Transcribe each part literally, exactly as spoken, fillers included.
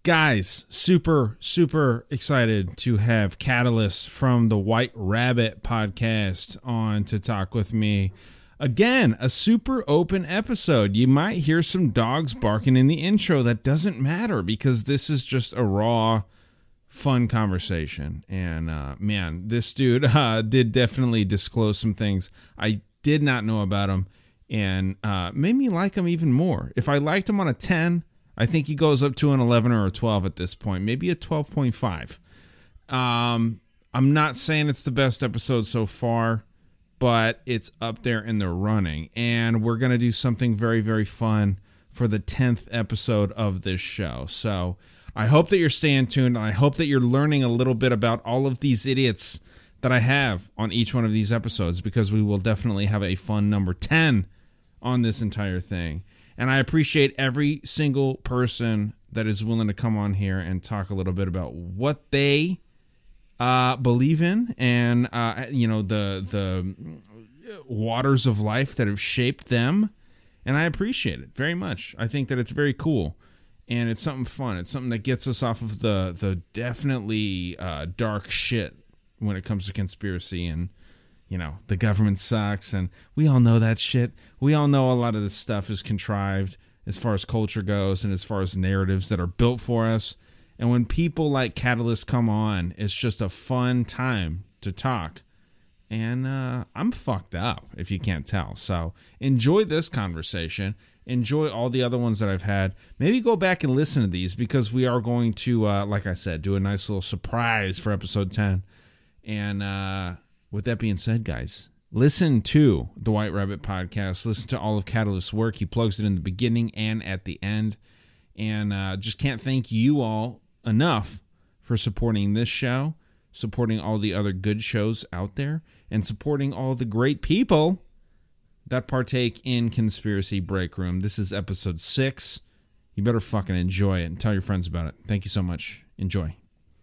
Guys, super, super excited to have Catalyst from the White Rabbit podcast on to talk with me. Again, a super open episode. You might hear some dogs barking in the intro. That doesn't matter because this is just a raw, fun conversation. And uh, man, this dude uh, did definitely disclose some things I did not know about him and uh, made me like him even more. If I liked him on a ten, I think he goes up to an eleven or a twelve at this point, maybe a twelve point five. Um, I'm not saying it's the best episode so far, but it's up there in the running. And we're going to do something very, very fun for the tenth episode of this show. So I hope that you're staying tuned, and I hope that you're learning a little bit about all of these idiots that I have on each one of these episodes, because we will definitely have a fun number ten on this entire thing. And I appreciate every single person that is willing to come on here and talk a little bit about what they uh, believe in and, uh, you know, the the waters of life that have shaped them. And I appreciate it very much. I think that it's very cool. And it's something fun. It's something that gets us off of the, the definitely uh, dark shit when it comes to conspiracy and, you know, the government sucks, and we all know that shit. We all know a lot of this stuff is contrived as far as culture goes and as far as narratives that are built for us. And when people like Catalyst come on, it's just a fun time to talk. And uh, I'm fucked up, if you can't tell. So enjoy this conversation. Enjoy all the other ones that I've had. Maybe go back and listen to these, because we are going to, uh, like I said, do a nice little surprise for episode ten. And, uh... with that being said, guys, listen to the White Rabbit podcast. Listen to all of Catalyst's work. He plugs it in the beginning and at the end. And uh, just can't thank you all enough for supporting this show, supporting all the other good shows out there, and supporting all the great people that partake in Conspiracy Break Room. This is episode six. You better fucking enjoy it and tell your friends about it. Thank you so much. Enjoy.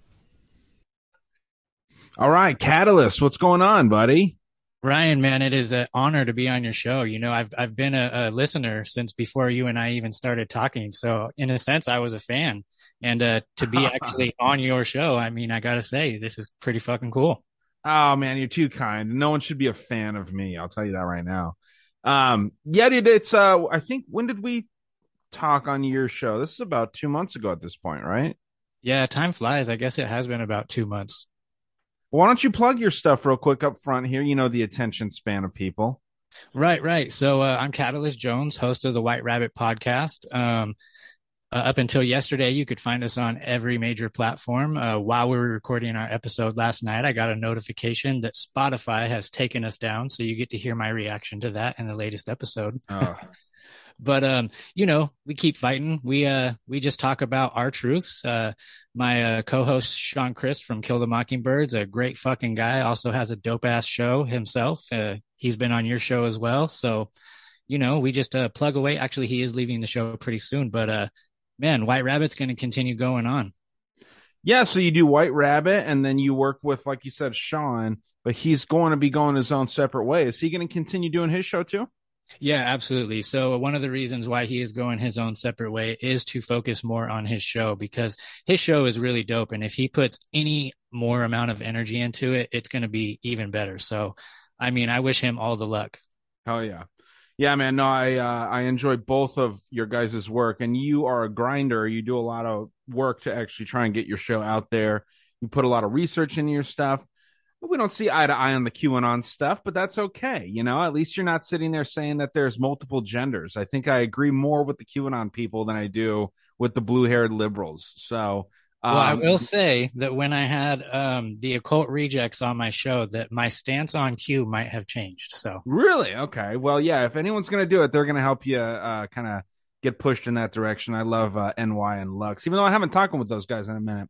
All right, Catalyst, what's going on, buddy? Ryan, man, it is an honor to be on your show. You know, I've I've been a, a listener since before you and I even started talking. So in a sense, I was a fan. And uh, to be actually on your show, I mean, I got to say, this is pretty fucking cool. Oh, man, you're too kind. No one should be a fan of me. I'll tell you that right now. Um, yeah, dude, it's, uh, I think, when did we talk on your show? This is about two months ago at this point, right? Yeah, time flies. I guess it has been about two months. Why don't you plug your stuff real quick up front here? You know, the attention span of people. Right, right. So uh, I'm Catalyst Jones, host of the White Rabbit podcast. Um, uh, up until yesterday, you could find us on every major platform. Uh, while we were recording our episode last night, I got a notification that Spotify has taken us down. So you get to hear my reaction to that in the latest episode. Oh. But, um, you know, we keep fighting. We uh, we just talk about our truths. Uh, my uh, co-host, Sean Chris from Kill the Mockingbirds, a great fucking guy, also has a dope-ass show himself. Uh, he's been on your show as well. So, you know, we just uh, plug away. Actually, he is leaving the show pretty soon. But, uh, man, White Rabbit's going to continue going on. Yeah, so you do White Rabbit, and then you work with, like you said, Sean, but he's going to be going his own separate way. Is he going to continue doing his show too? Yeah, absolutely. So one of the reasons why he is going his own separate way is to focus more on his show, because his show is really dope. And if he puts any more amount of energy into it, it's going to be even better. So, I mean, I wish him all the luck. Oh, yeah. Yeah, man. No, I uh, I enjoy both of your guys' work, and you are a grinder. You do a lot of work to actually try and get your show out there. You put a lot of research into your stuff. We don't see eye to eye on the QAnon stuff, but that's okay. You know, at least you're not sitting there saying that there's multiple genders. I think I agree more with the QAnon people than I do with the blue-haired liberals. So, um, well, I will say that when I had um, the Occult Rejects on my show, that my stance on Q might have changed. So, really? Okay. Well, yeah, if anyone's going to do it, they're going to help you uh, kind of get pushed in that direction. I love uh, N Y and Lux, even though I haven't talked with those guys in a minute.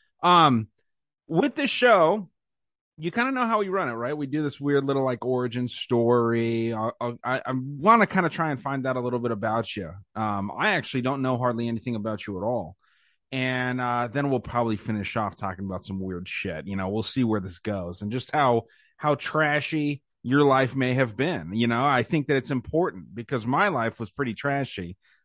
Um, with this show, you kind of know how we run it, right? We do this weird little like origin story. I'll, I'll, I, I want to kind of try and find out a little bit about you. Um, I actually don't know hardly anything about you at all. And uh, then we'll probably finish off talking about some weird shit. You know, we'll see where this goes and just how how trashy your life may have been. You know, I think that it's important because my life was pretty trashy.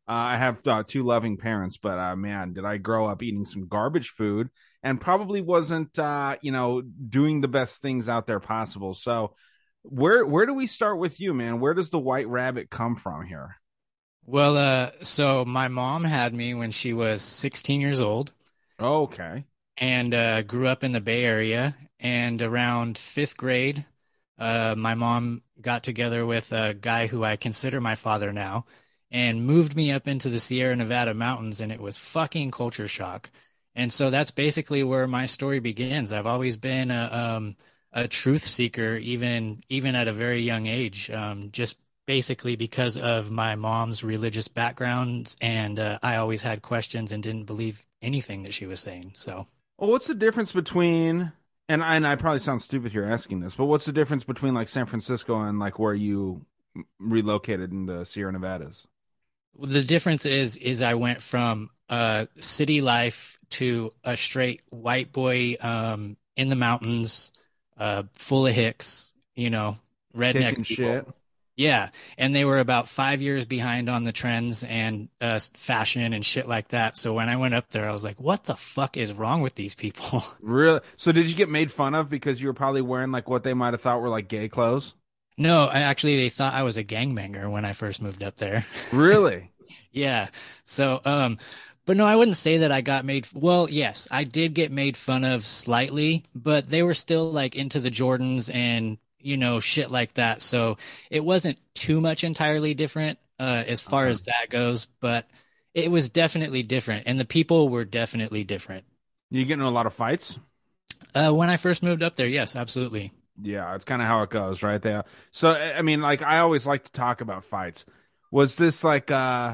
Uh, I have uh, two loving parents, but uh, man, did I grow up eating some garbage food and probably wasn't, uh, you know, doing the best things out there possible. So, where where do we start with you, man? Where does the White Rabbit come from here? Well, uh, so my mom had me when she was sixteen years old Okay. and uh, grew up in the Bay Area. And around fifth grade, uh, my mom got together with a guy who I consider my father now and moved me up into the Sierra Nevada mountains, and it was fucking culture shock. And so that's basically where my story begins. I've always been a, um, a truth seeker, even even at a very young age, um, just basically because of my mom's religious background, and uh, I always had questions and didn't believe anything that she was saying. So. Well, what's the difference between and I, and I probably sound stupid here asking this, but what's the difference between like San Francisco and like where you relocated in the Sierra Nevadas? The difference is is I went from uh city life to a straight white boy um in the mountains, uh full of hicks, you know, redneck Kicking people. shit. Yeah, and they were about five years behind on the trends and uh fashion and shit like that. So when I went up there, I was like, what the fuck is wrong with these people? Really? So did you get made fun of because you were probably wearing like what they might have thought were like gay clothes? No, I actually they thought I was a gangbanger when I first moved up there. Really? Yeah. So, um, but no, I wouldn't say that I got made. Well, yes, I did get made fun of slightly, but they were still like into the Jordans and, you know, shit like that. So it wasn't too much entirely different, uh, as far Okay. as that goes, but it was definitely different. And the people were definitely different. You get into a lot of fights? Uh, when I first moved up there, yes, absolutely. Yeah, it's kind of how it goes, right there. So I I mean, like I always like to talk about fights. Was this like uh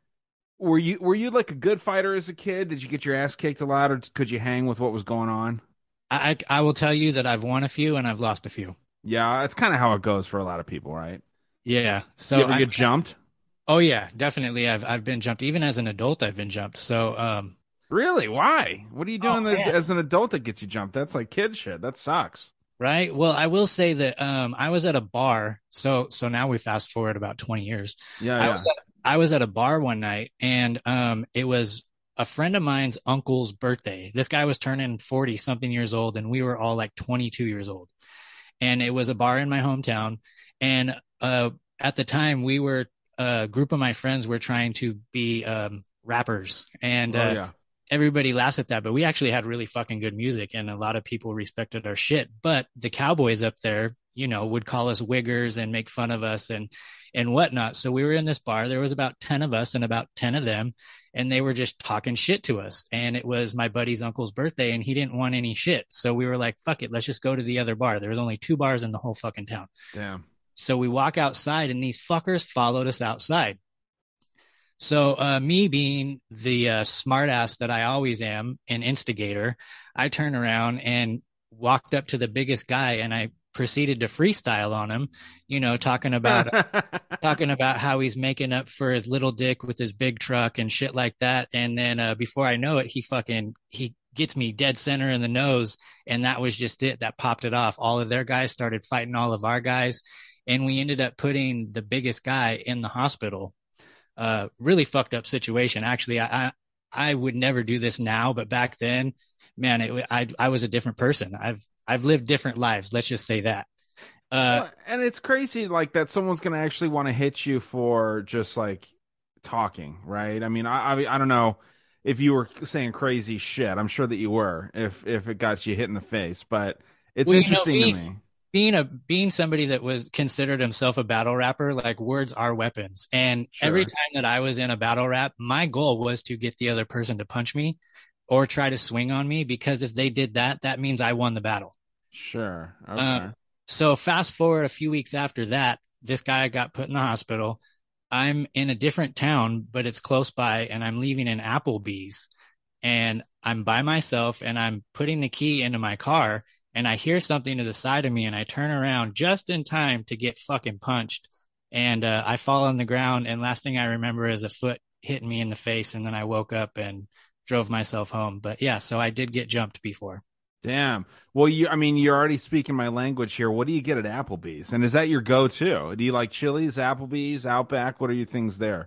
were you were you like a good fighter as a kid? Did you get your ass kicked a lot, or could you hang with what was going on? I, I, I will tell you that I've won a few and I've lost a few. Yeah, it's kind of how it goes for a lot of people, right? Yeah. You So ever I, get jumped? oh yeah, definitely. I've, I've been jumped. Even as an adult, I've been jumped. So, um, Really? Why? What are you oh doing as, man. as an adult that gets you jumped? That's like kid shit. That sucks. Right. Well, I will say that um, I was at a bar. So so now we fast forward about twenty years. Yeah, I yeah. was at I was at a bar one night, and um, it was a friend of mine's uncle's birthday. This guy was turning forty something years old, and we were all like twenty-two years old. And it was a bar in my hometown. And uh, at the time, we were a group of my friends were trying to be um, rappers, and Oh uh, yeah. everybody laughs at that, but we actually had really fucking good music and a lot of people respected our shit. But the cowboys up there, you know, would call us wiggers and make fun of us and and whatnot. So we were in this bar. There was about ten of us and about ten of them, and they were just talking shit to us. And it was my buddy's uncle's birthday, and he didn't want any shit. So we were like, fuck it, let's just go to the other bar. There was only two bars in the whole fucking town. Damn. So we walk outside, and these fuckers followed us outside. So, uh, me being the uh, smartass that I always am, an instigator, I turned around and walked up to the biggest guy, and I proceeded to freestyle on him, you know, talking about talking about how he's making up for his little dick with his big truck and shit like that. And then uh, before I know it, he fucking he gets me dead center in the nose, and that was just it. That popped it off. All of their guys started fighting all of our guys, and we ended up putting the biggest guy in the hospital. Uh, really fucked up situation. Actually, I, I I would never do this now, but back then, man, it, I I was a different person. I've I've lived different lives. Let's just say that. Uh, Well, and it's crazy like that someone's gonna actually want to hit you for just like talking, right? I mean, I, I I don't know if you were saying crazy shit. I'm sure that you were if if it got you hit in the face, but it's well, you know, interesting to being me. being a being somebody that was considered himself a battle rapper, like words are weapons. And every Sure. time that I was in a battle rap, my goal was to get the other person to punch me or try to swing on me, because if they did that, that means I won the battle. Sure. Uh, Okay. so fast forward a few weeks after that, this guy got put in the hospital. I'm in a different town, but it's close by, and I'm leaving an Applebee's, and I'm by myself, and I'm putting the key into my car, and I hear something to the side of me, and I turn around just in time to get fucking punched, and uh, I fall on the ground, and last thing I remember is a foot hitting me in the face, and then I woke up and drove myself home. But yeah, so I did get jumped before. Damn. Well, you, I mean, you're already speaking my language here. What do you get at Applebee's? And is that your go-to? Do you like Chili's, Applebee's, Outback? What are your things there?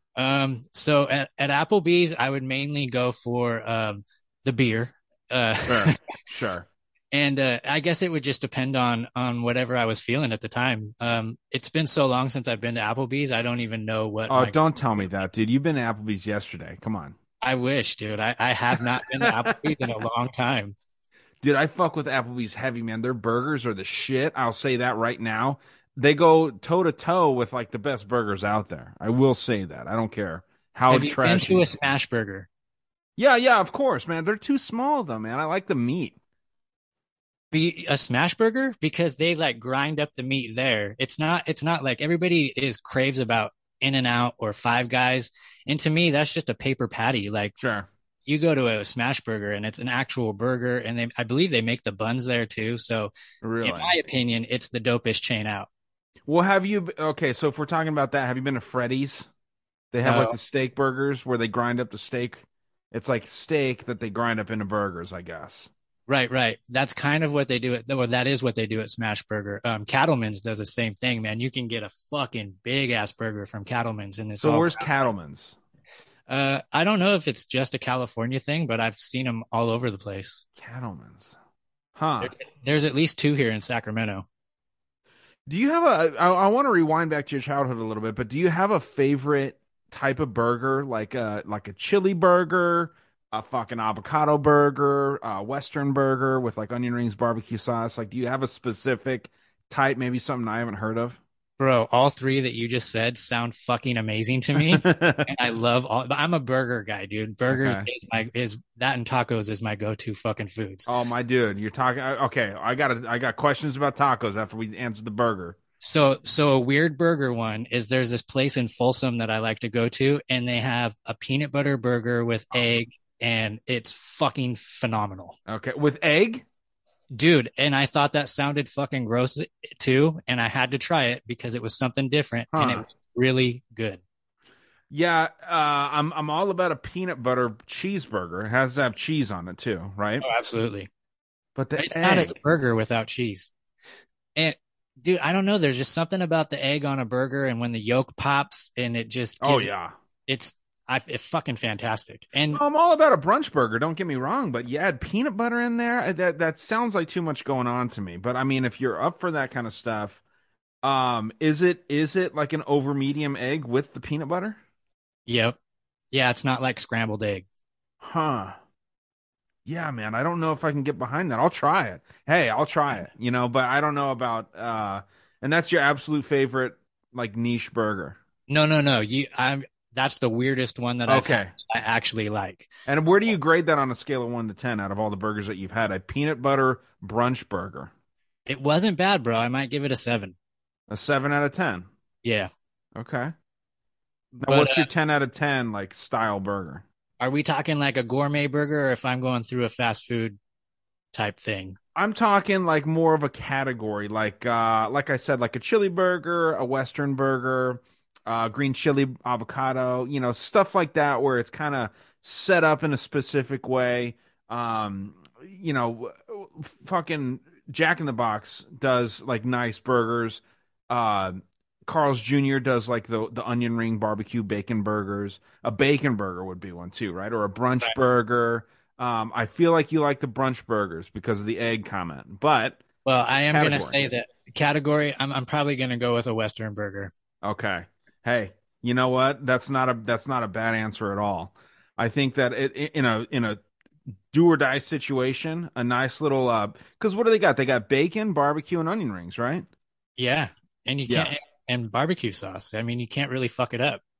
Um, so at, at Applebee's, I would mainly go for um the beer. Uh, Sure, sure. and uh, I guess it would just depend on on whatever I was feeling at the time. Um, it's been so long since I've been to Applebee's, I don't even know what Oh, my. don't tell me that, dude. You've been to Applebee's yesterday. Come on. I wish, dude. I, I have not been to Applebee's in a long time. Dude, I fuck with Applebee's heavy, man. Their burgers are the shit. I'll say that right now. They go toe to toe with like the best burgers out there. I will say that. I don't care how Have you been to trashy. a smash burger? Yeah, yeah, of course, man. They're too small though, man. I like the meat. Be a smash burger because they like grind up the meat there. It's not it's not like everybody is craves about In and Out or Five Guys. And to me, that's just a paper patty. Like Sure. you go to a smash burger and it's an actual burger and they I believe they make the buns there too. So in Really. my opinion, it's the dopest chain out. Well, have you okay, so if we're talking about that, have you been to Freddy's? They have like No. the steak burgers where they grind up the steak. It's like steak that they grind up into burgers, I guess. Right, right. That's kind of what they do at, well, that is what they do at Smash Burger. Um, Cattleman's does the same thing, man. You can get a fucking big ass burger from Cattleman's, and it's So all. where's Cattleman's? Uh, I don't know if it's just a California thing, but I've seen them all over the place. Cattleman's. Huh. There, there's at least two here in Sacramento. Do you have a I, I want to rewind back to your childhood a little bit, but do you have a favorite type of burger like a like a chili burger, a fucking avocado burger, a western burger with like onion rings, barbecue sauce? Like do you have a specific type, maybe something I haven't heard of? Bro, all three that you just said sound fucking amazing to me. And I love all, but I'm a burger guy, dude. Burgers Okay. is my, is that and tacos is my go-to fucking foods. Oh my dude, you're talking okay, I got I got questions about tacos after we answer the burger. So, so a weird burger one is there's this place in Folsom that I like to go to, and they have a peanut butter burger with egg, and it's fucking phenomenal, Okay, with egg? dude. And I thought that sounded fucking gross too, and I had to try it because it was something different, and it Huh. was really good. Yeah, uh, I'm I'm all about a peanut butter cheeseburger. It has to have cheese on it too, right? Oh, absolutely. But the It's not a egg, burger without cheese. And dude, I don't know. There's just something about the egg on a burger, and when the yolk pops, and it just oh gives yeah. it's I it's fucking fantastic. And I'm all about a brunch burger, don't get me wrong, but you add peanut butter in there, that that sounds like too much going on to me. But I mean, if you're up for that kind of stuff, um, is it is it like an over medium egg with the peanut butter? yep. Yeah, it's not like scrambled egg. Huh. Yeah, man, I don't know if I can get behind that. I'll try it. Hey, I'll try it, you know, but I don't know about uh and that's your absolute favorite like niche burger. No, no, no. You, I'm. That's the weirdest one that I've had. Okay. I actually like. And where do you grade that on a scale of one to ten out of all the burgers that you've had? A peanut butter brunch burger. It wasn't bad, bro. I might give it a seven. A seven out of ten. Yeah, Okay. Now, but what's uh, your ten out of ten like style burger? are we talking like a gourmet burger, or if I'm going through a fast food type thing? I'm talking like more of a category, like uh like I said, like a chili burger, a western burger, uh green chili avocado, you know, stuff like that where it's kind of set up in a specific way. Um, you know, fucking Jack in the Box does like nice burgers. Uh Carl's Junior does like the the onion ring barbecue bacon burgers. A bacon burger would be one too, right? Or a brunch burger. Um, I feel like you like the brunch burgers because of the egg comment, but Well, I am gonna category. say that category. I'm. I'm probably gonna go with a Western burger. Okay. Hey, you know what? That's not a that's not a bad answer at all. I think that it, in a in a do or die situation, a nice little uh because what do they got? They got bacon, barbecue, and onion rings, right? Yeah, and you Yeah. can't. And barbecue sauce. I mean, you can't really fuck it up.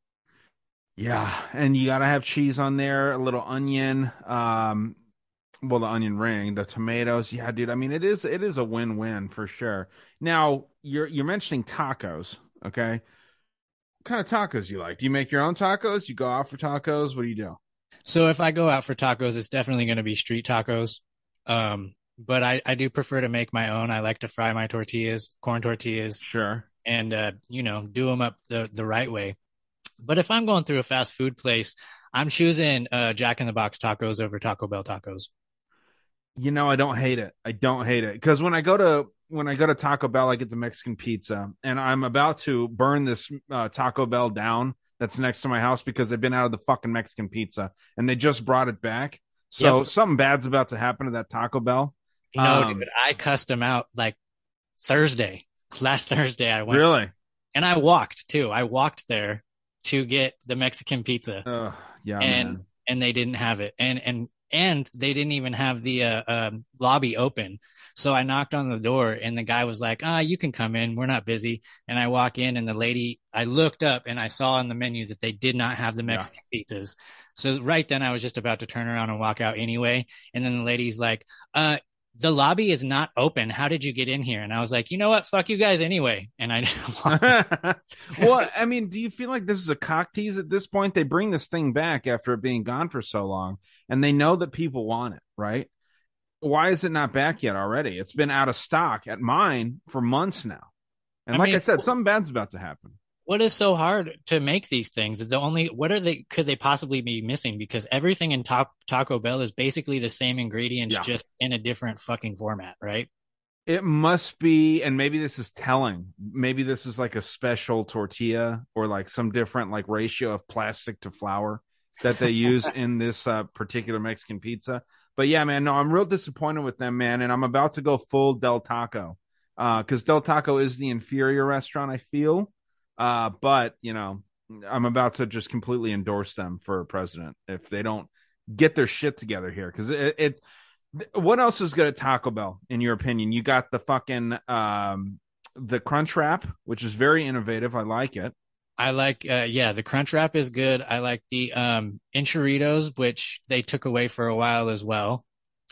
Yeah, and you gotta have cheese on there, a little onion, um, well, the onion ring, the tomatoes. Yeah, dude. I mean, it is it is a win-win for sure. Now, you're you're mentioning tacos, okay? What kind of tacos you like? Do you make your own tacos? You go out for tacos? What do you do? So if I go out for tacos, it's definitely going to be street tacos. Um, but I, I do prefer to make my own. I like to fry my tortillas, corn tortillas, Sure. and uh, you know, do them up the the right way. But if I'm going through a fast food place, I'm choosing uh, Jack in the Box tacos over Taco Bell tacos. You know, I don't hate it. I don't hate it because when I go to when I go to Taco Bell, I get the Mexican pizza, and I'm about to burn this uh, Taco Bell down that's next to my house because they've been out of the fucking Mexican pizza and they just brought it back. So Yep. something bad's about to happen to that Taco Bell. No, Um, dude, I cussed them out like Thursday. Last Thursday, I went really? and I walked too. I walked there to get the Mexican pizza, Uh, yeah, and man. and they didn't have it, and and and they didn't even have the uh, um, lobby open. So I knocked on the door, and the guy was like, "Ah, you can come in. We're not busy." And I walk in, and the lady, I looked up, and I saw on the menu that they did not have the Yeah. Mexican pizzas. So right then, I was just about to turn around and walk out anyway, and then the lady's like, "Uh." The lobby is not open. How did you get in here? And I was like, you know what? Fuck you guys anyway. And I just walked. Well, I mean, do you feel like this is a cock tease at this point? They bring this thing back after it being gone for so long, and they know that people want it, right? Why is it not back yet already? It's been out of stock at mine for months now. And I like mean, I said, something bad's about to happen. what is so hard to make these things? The only what are they could they possibly be missing? Because everything in Ta- Taco Bell is basically the same ingredients, Yeah. just in a different fucking format, right? It must be, and maybe this is telling. Maybe this is like a special tortilla or like some different like ratio of plastic to flour that they use in this uh, particular Mexican pizza. But yeah, man, no, I'm real disappointed with them, man, and I'm about to go full Del Taco because uh, Del Taco is the inferior restaurant, I feel. Uh, but you know, I'm about to just completely endorse them for president if they don't get their shit together here because it, it what else is good at Taco Bell, in your opinion? You got the fucking um the Crunch Wrap, which is very innovative. I like it. I like, uh, yeah, the Crunch Wrap is good. I like the um, Enchiritos, which they took away for a while as well.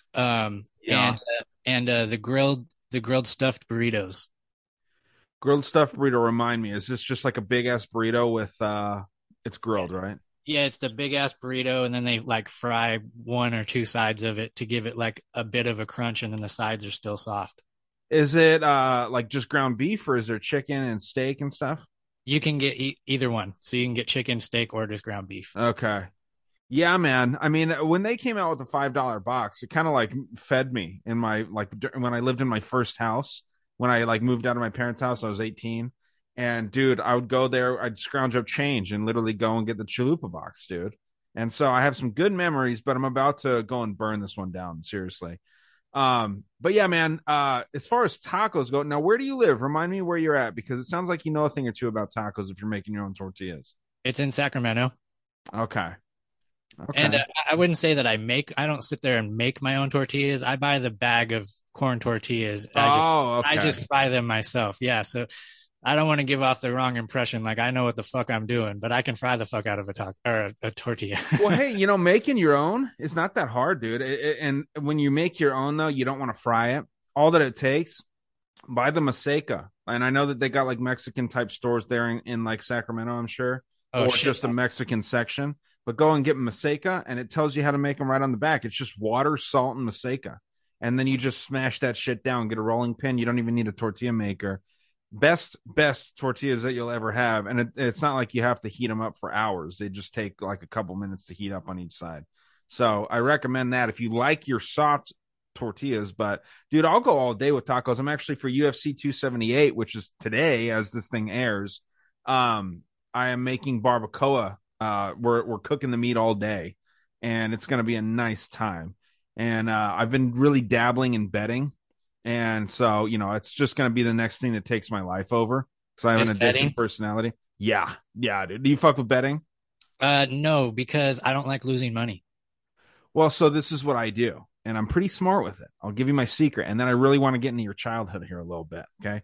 Um, Yeah. and uh, and uh, the grilled the grilled stuffed burritos. Grilled stuffed burrito, remind me, is this just like a big ass burrito with uh it's grilled, right? Yeah, it's the big ass burrito, and then they like fry one or two sides of it to give it like a bit of a crunch, and then the sides are still soft. Is it uh like just ground beef or is there chicken and steak and stuff? You can get e- either one, so you can get chicken, steak, or just ground beef. Okay. Yeah, man. I mean, when they came out with the five dollar box, it kind of like fed me in my like when I lived in my first house. When I like moved out of my parents' house, I was eighteen, and dude, I would go there. I'd scrounge up change and literally go and get the chalupa box, dude. And so I have some good memories, but I'm about to go and burn this one down seriously. Um, but yeah, man. Uh, as far as tacos go, now where do you live? Remind me where you're at because it sounds like you know a thing or two about tacos if you're making your own tortillas. It's in Sacramento. Okay. Okay. And uh, I wouldn't say that I make, I don't sit there and make my own tortillas. I buy the bag of corn tortillas. I just, oh, okay. I just fry them myself. Yeah. So I don't want to give off the wrong impression. Like I know what the fuck I'm doing, but I can fry the fuck out of a taco or a, a tortilla. Well, hey, you know, making your own is not that hard, dude. It, it, and when you make your own, though, you don't want to fry it. All that it takes, buy the Maseca. And I know that they got like Mexican type stores there in, in like Sacramento, I'm sure, Oh, or shit. just a Mexican section. But go and get Maseca, and it tells you how to make them right on the back. It's just water, salt, and Maseca. And then you just smash that shit down, get a rolling pin. You don't even need a tortilla maker. Best, best tortillas that you'll ever have. And it, it's not like you have to heat them up for hours. They just take like a couple minutes to heat up on each side. So I recommend that if you like your soft tortillas. But dude, I'll go all day with tacos. I'm actually for U F C two seventy-eight, which is today as this thing airs. Um, I am making barbacoa. Uh, we're we're cooking the meat all day, and it's going to be a nice time. And uh, I've been really dabbling in betting, and so you know it's just going to be the next thing that takes my life over because I have In an addictive betting? personality. Yeah, yeah, dude. Do you fuck with betting? Uh, no, because I don't like losing money. Well, so this is what I do, and I'm pretty smart with it. I'll give you my secret, and then I really want to get into your childhood here a little bit. Okay.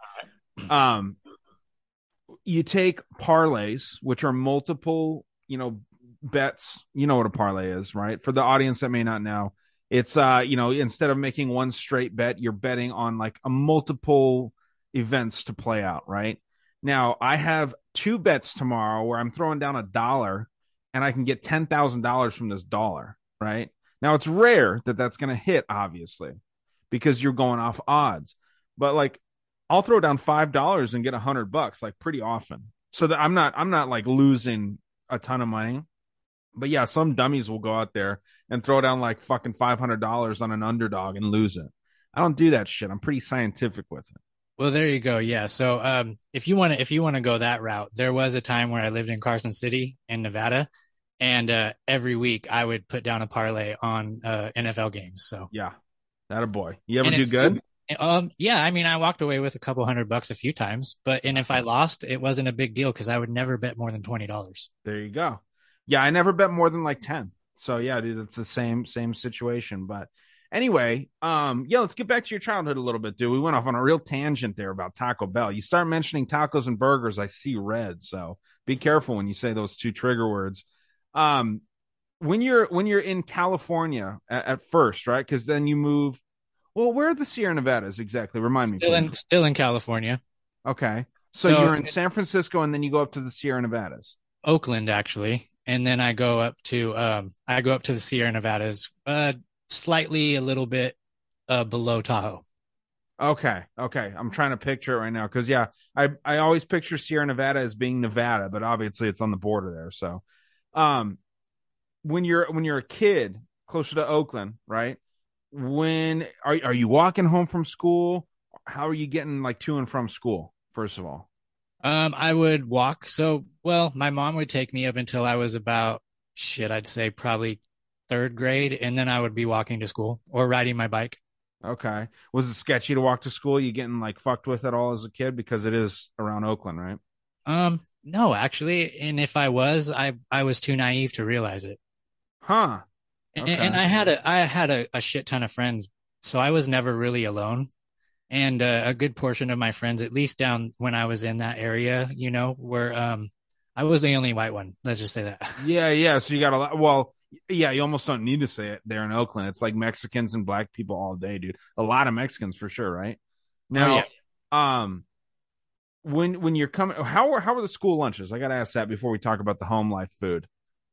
Um, you take parlays, which are multiple, you know, bets. You know what a parlay is, right? For the audience that may not know, it's uh, you know, instead of making one straight bet, you're betting on like a multiple events to play out, right? Now, I have two bets tomorrow where I'm throwing down a dollar and I can get ten thousand dollars from this dollar, right? Now, it's rare that that's going to hit, obviously, because you're going off odds. But like, I'll throw down five dollars and get a hundred bucks, like pretty often. So that I'm not, I'm not like losing a ton of money. But yeah, some dummies will go out there and throw down like fucking five hundred dollars on an underdog and lose it. I don't do that shit. I'm pretty scientific with it. Well, there you go. Yeah. So, um, if you want to, if you want to go that route, there was a time where I lived in Carson City in Nevada, and uh, every week I would put down a parlay on uh, N F L games. So, Yeah, that a boy. You ever and do it's good? super. Um, yeah, I mean, I walked away with a couple hundred bucks a few times, but and if I lost, it wasn't a big deal because I would never bet more than twenty dollars. There you go. Yeah, I never bet more than like ten. So yeah, dude, it's the same same situation. But anyway, um, yeah, let's get back to your childhood a little bit, dude. We went off on a real tangent there about Taco Bell. You start mentioning tacos and burgers, I see red. So be careful when you say those two trigger words. Um, when you're when you're in California at, at first, right? Because then you move. Well, where are the Sierra Nevadas exactly? Remind me, Still please. in, still in California. Okay, so So you're in San Francisco, and then you go up to the Sierra Nevadas. Oakland actually, and then I go up to um I go up to the Sierra Nevadas, uh, slightly a little bit uh below Tahoe. Okay, okay. I'm trying to picture it right now because yeah, I I always picture Sierra Nevada as being Nevada, but obviously it's on the border there. So, um, when you're when you're a kid closer to Oakland, right? When are are you walking home from school? How are you getting like to and from school? First of all, Um, I would walk. So, well, my mom would take me up until I was about shit, I'd say probably third grade, and then I would be walking to school or riding my bike. okay. Was it sketchy to walk to school? You getting like fucked with at all as a kid because it is around Oakland, right? Um, no, actually, and if I was, I I was too naive to realize it. Huh. And, and Okay. I had a I had a, a shit ton of friends, so I was never really alone. And uh, a good portion of my friends, at least down when I was in that area, you know, were um, I was the only white one. Let's just say that. Yeah, yeah. So you got a lot. Well, yeah, you almost don't need to say it there in Oakland. It's like Mexicans and black people all day, dude. A lot of Mexicans for sure, right? Oh yeah. Now, um, when when you're coming, how are how are the school lunches? I got to ask that before we talk about the home life food.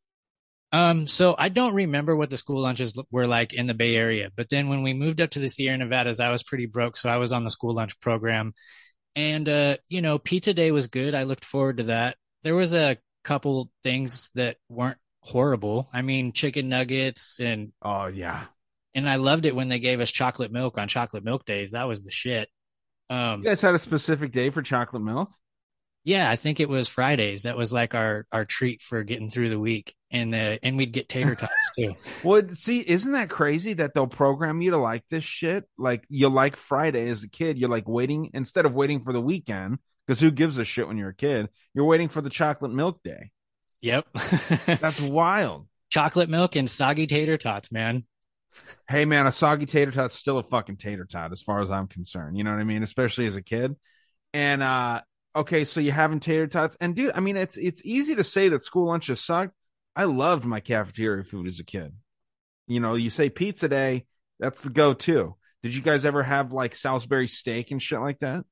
Um, so I don't remember what the school lunches were like in the Bay Area, but then when we moved up to the Sierra Nevadas, I was pretty broke, so I was on the school lunch program. And uh, you know, pizza day was good. I looked forward to that. There was a couple things that weren't horrible. I mean, chicken nuggets and Oh yeah, and I loved it when they gave us chocolate milk on chocolate milk days. That was the shit. you Um, guys had a specific day for chocolate milk. yeah, I think it was Fridays. That was like our our treat for getting through the week. And uh, and we'd get tater tots too. Well, see, isn't that crazy that they'll program you to like this shit? Like you like Friday as a kid, you're like waiting instead of waiting for the weekend because who gives a shit when you're a kid? You're waiting for the chocolate milk day. Yep. That's wild. Chocolate milk and soggy tater tots, man. Hey man, a soggy tater tot's still a fucking tater tot as far as I'm concerned. You know what I mean? Especially as a kid. And uh okay, so you having tater tots. And dude, I mean it's it's easy to say that school lunches suck. I loved my cafeteria food as a kid. You know, you say pizza day, that's the go-to. Did you guys ever have like Salisbury steak and shit like that?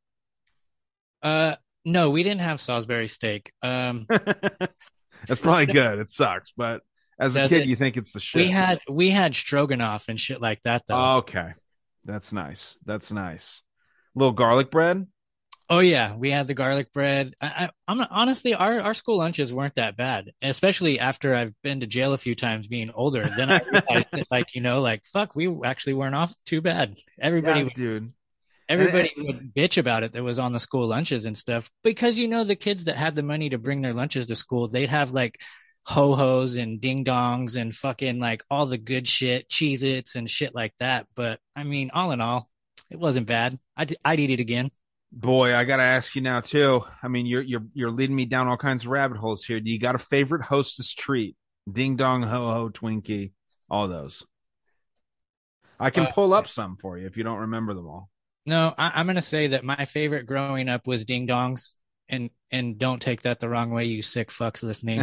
Uh, no, we didn't have Salisbury steak. Um, That's probably good. It sucks, but as a does kid, it? you think it's the We shit. had we had stroganoff and shit like that though. Okay. That's nice. That's nice. Little garlic bread. Oh yeah, we had the garlic bread. I, I, I'm not, honestly, our our school lunches weren't that bad, especially after I've been to jail a few times, being older. Then I realized that, like you know, like fuck, we actually weren't off too bad. Everybody Yeah, would dude. And, everybody and would bitch about it that was on the school lunches and stuff because you know the kids that had the money to bring their lunches to school, they'd have like ho hos and ding dongs and fucking like all the good shit, Cheez Its and shit like that. But I mean, all in all, it wasn't bad. I'd I'd eat it again. boy, I gotta ask you now too. I mean, you're you're you're leading me down all kinds of rabbit holes here. Do you got a favorite Hostess treat? Ding dong, ho ho, Twinkie, all those. I can Uh, pull up some for you if you don't remember them all. no, I, I'm gonna say that my favorite growing up was ding dongs, and and don't take that the wrong way, you sick fucks listening.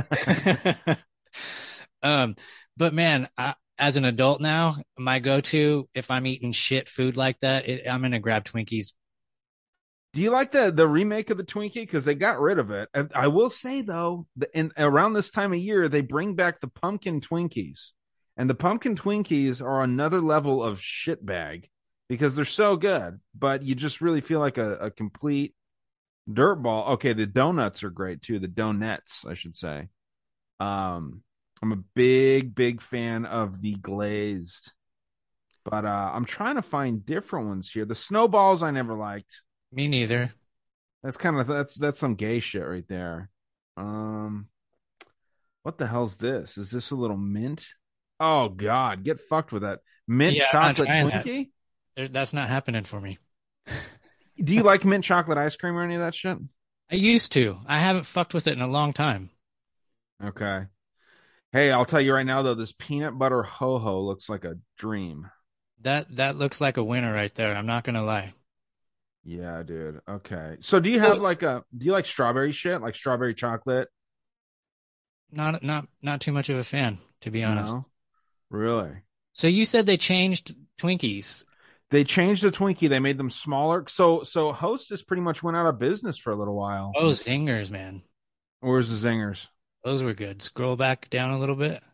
um, but man, I, as an adult now, my go-to if I'm eating shit food like that, it, I'm gonna grab Twinkies. Do you like the the remake of the Twinkie? Because they got rid of it. And I will say though, the, in around this time of year, they bring back the pumpkin Twinkies, and the pumpkin Twinkies are another level of shitbag because they're so good. But you just really feel like a, a complete dirtball. Okay, the donuts are great too. The donuts, I should say. Um, I'm a big, big fan of the glazed, but uh, I'm trying to find different ones here. The snowballs I never liked. Me neither. That's kind of that's that's some gay shit right there. Um, what the hell's this? Is this a little mint? Oh God, get fucked with that mint Yeah, I'm not chocolate trying that. Twinkie. There's, that's not happening for me. Do you like mint chocolate ice cream or any of that shit? I used to. I haven't fucked with it in a long time. Okay. Hey, I'll tell you right now though, this peanut butter ho ho looks like a dream. That that looks like a winner right there. I'm not gonna lie. Yeah, dude. Okay. So do you have Oh, like a do you like strawberry shit? Like strawberry chocolate? not not not too much of a fan, to be honest. No? Really? So you said they changed Twinkies. They changed the Twinkie. They made them smaller. So so Hostess pretty much went out of business for a little while. Oh, zingers, man. Where's the zingers? Those were good. Scroll back down a little bit.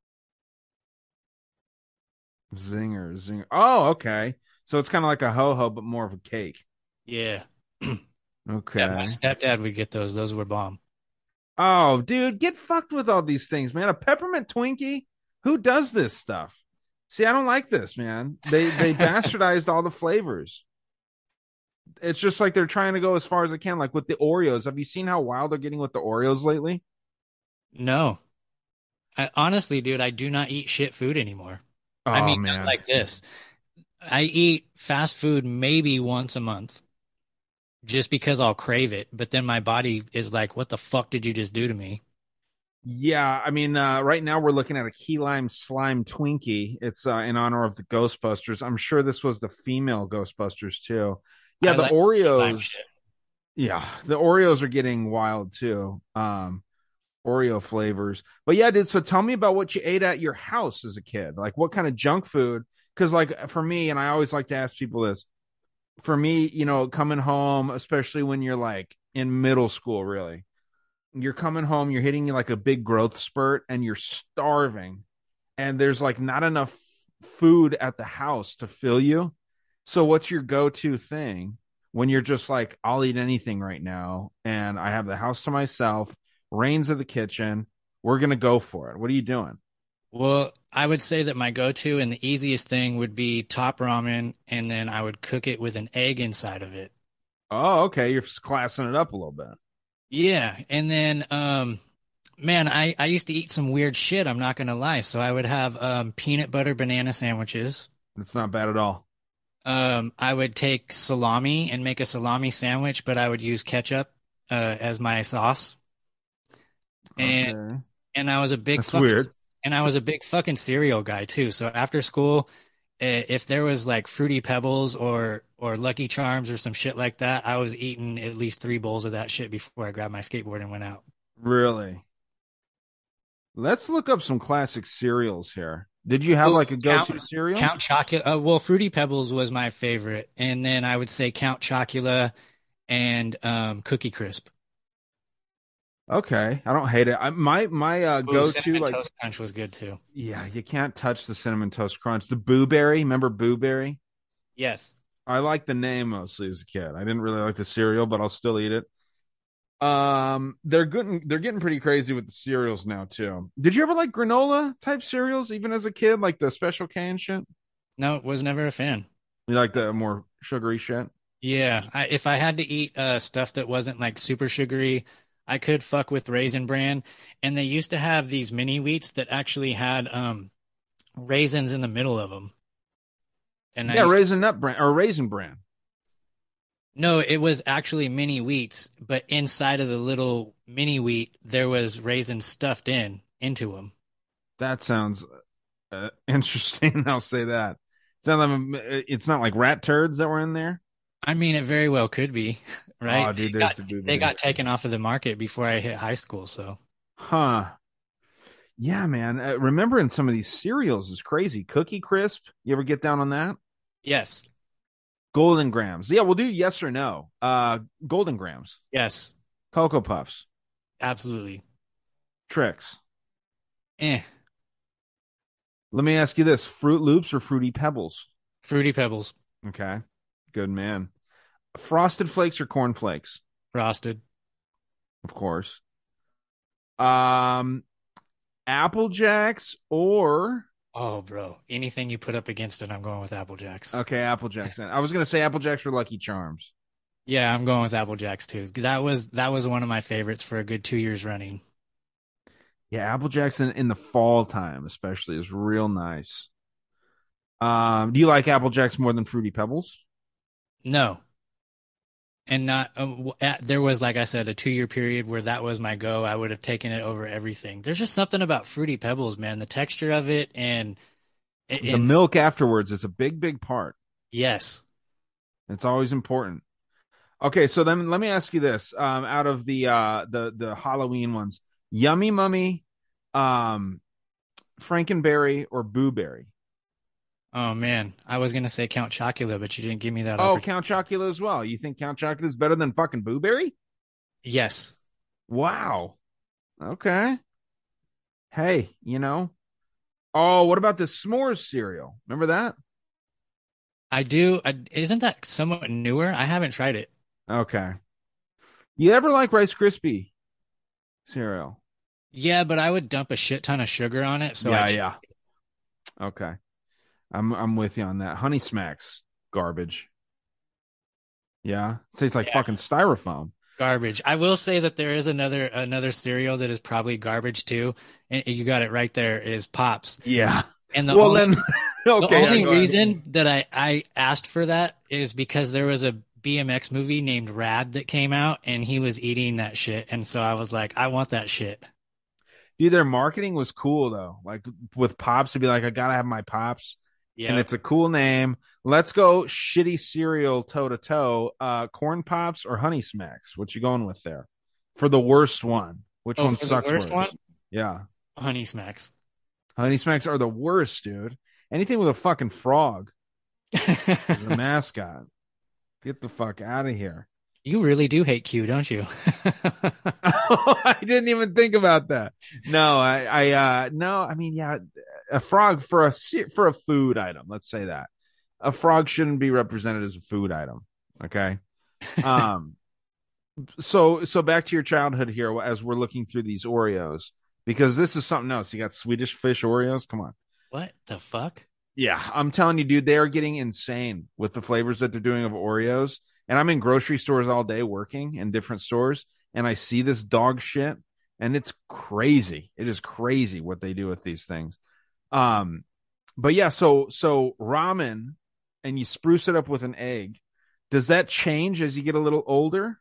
Zingers, zinger. Oh, okay. So it's kind of like a ho ho, but more of a cake. Yeah. Yeah, my Okay. stepdad would get those. Those were bomb. Oh, dude, get fucked with all these things, man. A peppermint Twinkie? Who does this stuff? See, I don't like this, man. They they bastardized all the flavors. It's just like they're trying to go as far as they can, like with the Oreos. Have you seen how wild they're getting with the Oreos lately? No. I, honestly, dude, I do not eat shit food anymore. I Oh mean, not man. like this. I eat fast food maybe once a month just because I'll crave it. But then my body is like, what the fuck did you just do to me? Yeah, I mean, uh, right now we're looking at a key lime slime Twinkie. It's uh, in honor of the Ghostbusters. I'm sure this was the female Ghostbusters too. Yeah, I the like key lime Oreos. shit. Yeah, the Oreos are getting wild too. Um, Oreo flavors. But yeah, dude. So tell me about what you ate at your house as a kid. Like what kind of junk food? Because like for me, and I always like to ask people this. For me, you know, coming home, especially when you're like in middle school, really you're coming home, you're hitting like a big growth spurt and you're starving and there's like not enough food at the house to fill you. So what's your go-to thing when you're just like, I'll eat anything right now and I have the house to myself, reins of the kitchen, we're going to go for it. What are you doing? Well, I would say that my go-to and the easiest thing would be top ramen, and then I would cook it with an egg inside of it. Oh, okay. You're classing it up a little bit. Yeah, and then um man, I I used to eat some weird shit, I'm not gonna lie. So I would have um peanut butter banana sandwiches. It's not bad at all. Um I would take salami and make a salami sandwich, but I would use ketchup uh as my sauce. And Okay. and I was a big That's fucking weird. and I was a big fucking cereal guy too. So after school, eh, if there was like Fruity Pebbles or or Lucky Charms or some shit like that, I was eating at least three bowls of that shit before I grabbed my skateboard and went out. Really? Let's look up some classic cereals here. Did you have Ooh, like a Count go-to cereal? Count Chocula. Uh, well, Fruity Pebbles was my favorite, and then I would say Count Chocula and um, Cookie Crisp. Okay, I don't hate it. I, my my uh, Ooh, go-to Cinnamon like Toast Crunch was good too. yeah, you can't touch the cinnamon toast crunch. The Boo Berry, remember Boo Berry? Yes. I like the name mostly as a kid. I didn't really like the cereal, but I'll still eat it. Um, they're good. They're getting pretty crazy with the cereals now too. Did you ever like granola type cereals, even as a kid, like the Special K and shit? No, was never a fan. You like the more sugary shit? Yeah, I, if I had to eat uh, stuff that wasn't like super sugary, I could fuck with Raisin Bran. And they used to have these mini wheats that actually had um, raisins in the middle of them. And I Yeah, used to, raisin nut brand or raisin bran. no, it was actually mini wheats, but inside of the little mini wheat, there was raisins stuffed in into them. That sounds uh, interesting. I'll say that. It's not, like, it's not like rat turds that were in there. I mean, it very well could be, Oh, right? dude, They there's got the they blueberry. got taken off of the market before I hit high school, so Huh. Yeah, man. Uh, remembering some of these cereals is crazy. Cookie Crisp. You ever get down on that? yes, Golden Grams. Yeah, we'll do yes or no. Uh, Golden Grams. yes, Cocoa Puffs. absolutely. Tricks. Eh, Let me ask you this: Fruit Loops or Fruity Pebbles? Fruity Pebbles, Okay. Good man. Frosted Flakes or Corn Flakes? frosted. Of course. Um, Apple Jacks or Oh, bro, anything you put up against it, I'm going with Apple Jacks. okay, Apple Jacks. Then I was gonna say Apple Jacks or Lucky Charms. Yeah, I'm going with Apple Jacks too. That was that was one of my favorites for a good two years running. Yeah, Apple Jackson in the fall time, especially, is real nice. Um, do you like Apple Jacks more than Fruity Pebbles? No, and not uh, w- at, there was, like I said, a two year period where that was my go. I would have taken it over everything. There's just something about Fruity Pebbles, man. The texture of it, and The and milk afterwards is a big, big part. yes. It's always important. Okay, so then let me ask you this: um, out of the uh, the the Halloween ones, Yummy Mummy, um, Frankenberry, or Boo Berry? Oh man, I was gonna say Count Chocula, but you didn't give me that Oh, opportunity. Count Chocula as well. You think Count Chocula is better than fucking Boo Berry? Yes, Wow. Okay. Hey, you know. Oh, what about the s'mores cereal? Remember that? I do. I, isn't that somewhat newer? I haven't tried it. Okay. You ever like Rice Krispie cereal? Yeah, but I would dump a shit ton of sugar on it, so I Yeah, yeah. Okay. I'm I'm with you on that. Honey Smacks, garbage. Yeah. It tastes like yeah, fucking styrofoam. garbage. I will say that there is another another cereal that is probably garbage too, and you got it right there is Pops. Yeah. And the Well only then the okay, yeah, only go ahead. reason that I I asked for that is because there was a B M X movie named Rad that came out, and he was eating that shit, and so I was like, I want that shit. Dude, their marketing was cool though. Like with Pops to be like, I gotta have my Pops. And Yep. it's a cool name. Let's go shitty cereal toe to toe. Uh corn pops or honey smacks. What you going with there? For the worst one. Which Oh, one for the sucks worst one, worse? Yeah. Honey Smacks. Honey smacks are the worst, dude. Anything with a fucking frog as a mascot. Get the fuck out of here. You really do hate Q, don't you? I didn't even think about that. No, I, I, uh, no, I mean, yeah, a frog for a for a food item. Let's say that a frog shouldn't be represented as a food item. Okay. Um. So, so back to your childhood here as we're looking through these Oreos because this is something else. You got Swedish fish Oreos. Come on. What the fuck? Yeah, I'm telling you, dude, they are getting insane with the flavors that they're doing of Oreos. And I'm in grocery stores all day working in different stores, and I see this dog shit, and it's crazy. It is crazy what they do with these things. Um, but yeah, so so ramen, and you spruce it up with an egg. Does that change as you get a little older?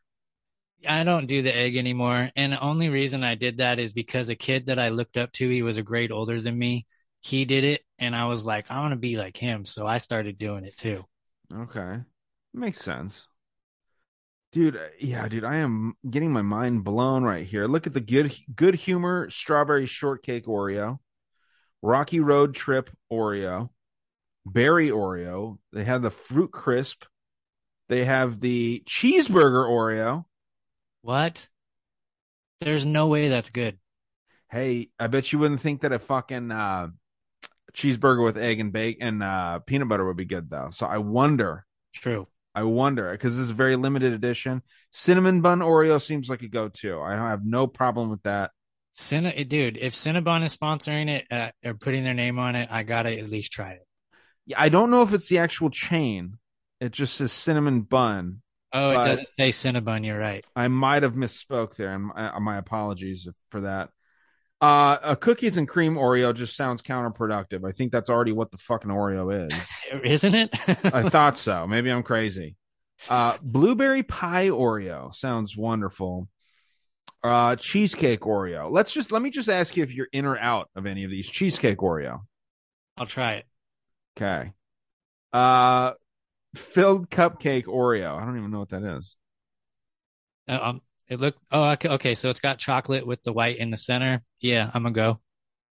I don't do the egg anymore. And the only reason I did that is because a kid that I looked up to, he was a grade older than me. He did it, and I was like, I want to be like him. So I started doing it too. Okay, makes sense. Dude, uh, yeah, dude, I am getting my mind blown right here. Look at the good good humor strawberry shortcake Oreo, Rocky Road Trip Oreo, Berry Oreo. They have the fruit crisp. They have the cheeseburger Oreo. What? There's no way that's good. Hey, I bet you wouldn't think that a fucking uh, cheeseburger with egg and bacon and uh, peanut butter would be good though. So I wonder, True. I wonder because this is a very limited edition. Cinnamon bun Oreo seems like a go-to. I have no problem with that. Cinna, dude, if Cinnabon is sponsoring it uh, or putting their name on it, I gotta at least try it. Yeah, I don't know if it's the actual chain. It just says cinnamon bun, Oh, it but doesn't say Cinnabon. You're right. I might have misspoke there, and my, my apologies for that. Uh, a cookies and cream Oreo just sounds counterproductive. I think that's already what the fucking Oreo is. Isn't it? I thought so. Maybe I'm crazy. Uh, blueberry pie Oreo sounds wonderful. Uh, cheesecake Oreo. Let's just let me just ask you if you're in or out of any of these. Cheesecake Oreo. I'll try it. Okay. Uh, filled cupcake Oreo. I don't even know what that is. Uh, um, it looked. Oh, okay, okay. So it's got chocolate with the white in the center. Yeah, I'm gonna go.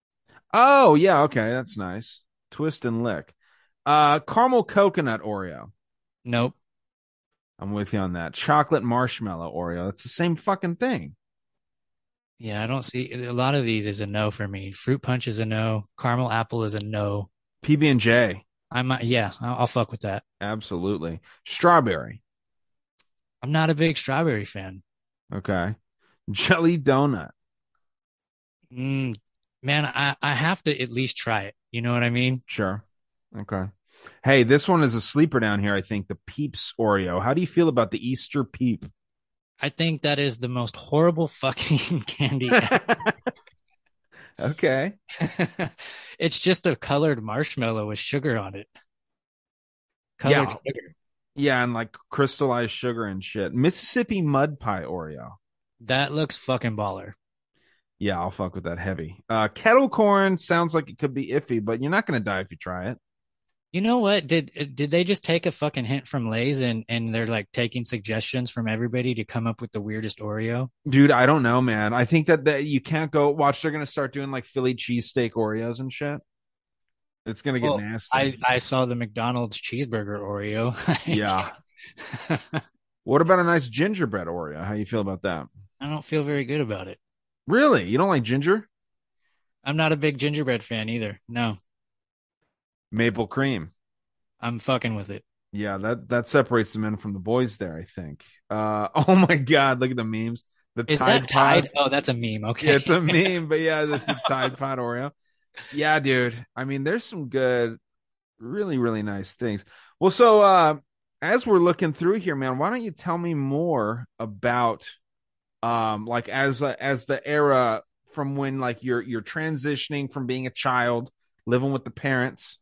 Oh, yeah, okay, that's nice. Twist and lick. Uh, caramel coconut Oreo. Nope. I'm with you on that. Chocolate marshmallow Oreo. It's the same fucking thing. Yeah, I don't see a lot of these is a no for me. Fruit punch is a no. Caramel apple is a no. P B and J. I might. Yeah, I'll, I'll fuck with that. Absolutely. Strawberry. I'm not a big strawberry fan. Okay. Jelly donut. Mm, man, I I have to at least try it. You know what I mean? Sure. Okay. Hey, this one is a sleeper down here, I think. The Peeps Oreo. How do you feel about the Easter Peep? I think that is the most horrible fucking candy Okay. ever. It's just a colored marshmallow with sugar on it. Colored Yeah. sugar. Yeah, and like crystallized sugar and shit. Mississippi Mud Pie Oreo. That looks fucking baller. Yeah, I'll fuck with that heavy. Uh, kettle corn sounds like it could be iffy, but you're not gonna die if you try it. You know what? Did did they just take a fucking hint from Lay's and and they're like taking suggestions from everybody to come up with the weirdest Oreo? Dude, I don't know, man. I think that, that you can't go watch. They're gonna start doing like Philly cheesesteak Oreos and shit. It's gonna get Well, I nasty. I saw the McDonald's cheeseburger Oreo. Yeah. What about a nice gingerbread Oreo? How you feel about that? I don't feel very good about it. Really? You don't like ginger? I'm not a big gingerbread fan either. No, Maple cream. I'm fucking with it. Yeah, that that separates the men from the boys there, I think. Uh oh my God, look at the memes. The Is Tide that Tide? Pods. Oh, that's a meme. Yeah, Okay. it's a meme, but yeah, this is Tide Pod Oreo. Yeah, dude. I mean, there's some good, really, really nice things. Well, so uh as we're looking through here, man, why don't you tell me more about um like as uh, as the era from when like you're you're transitioning from being a child, living with the parents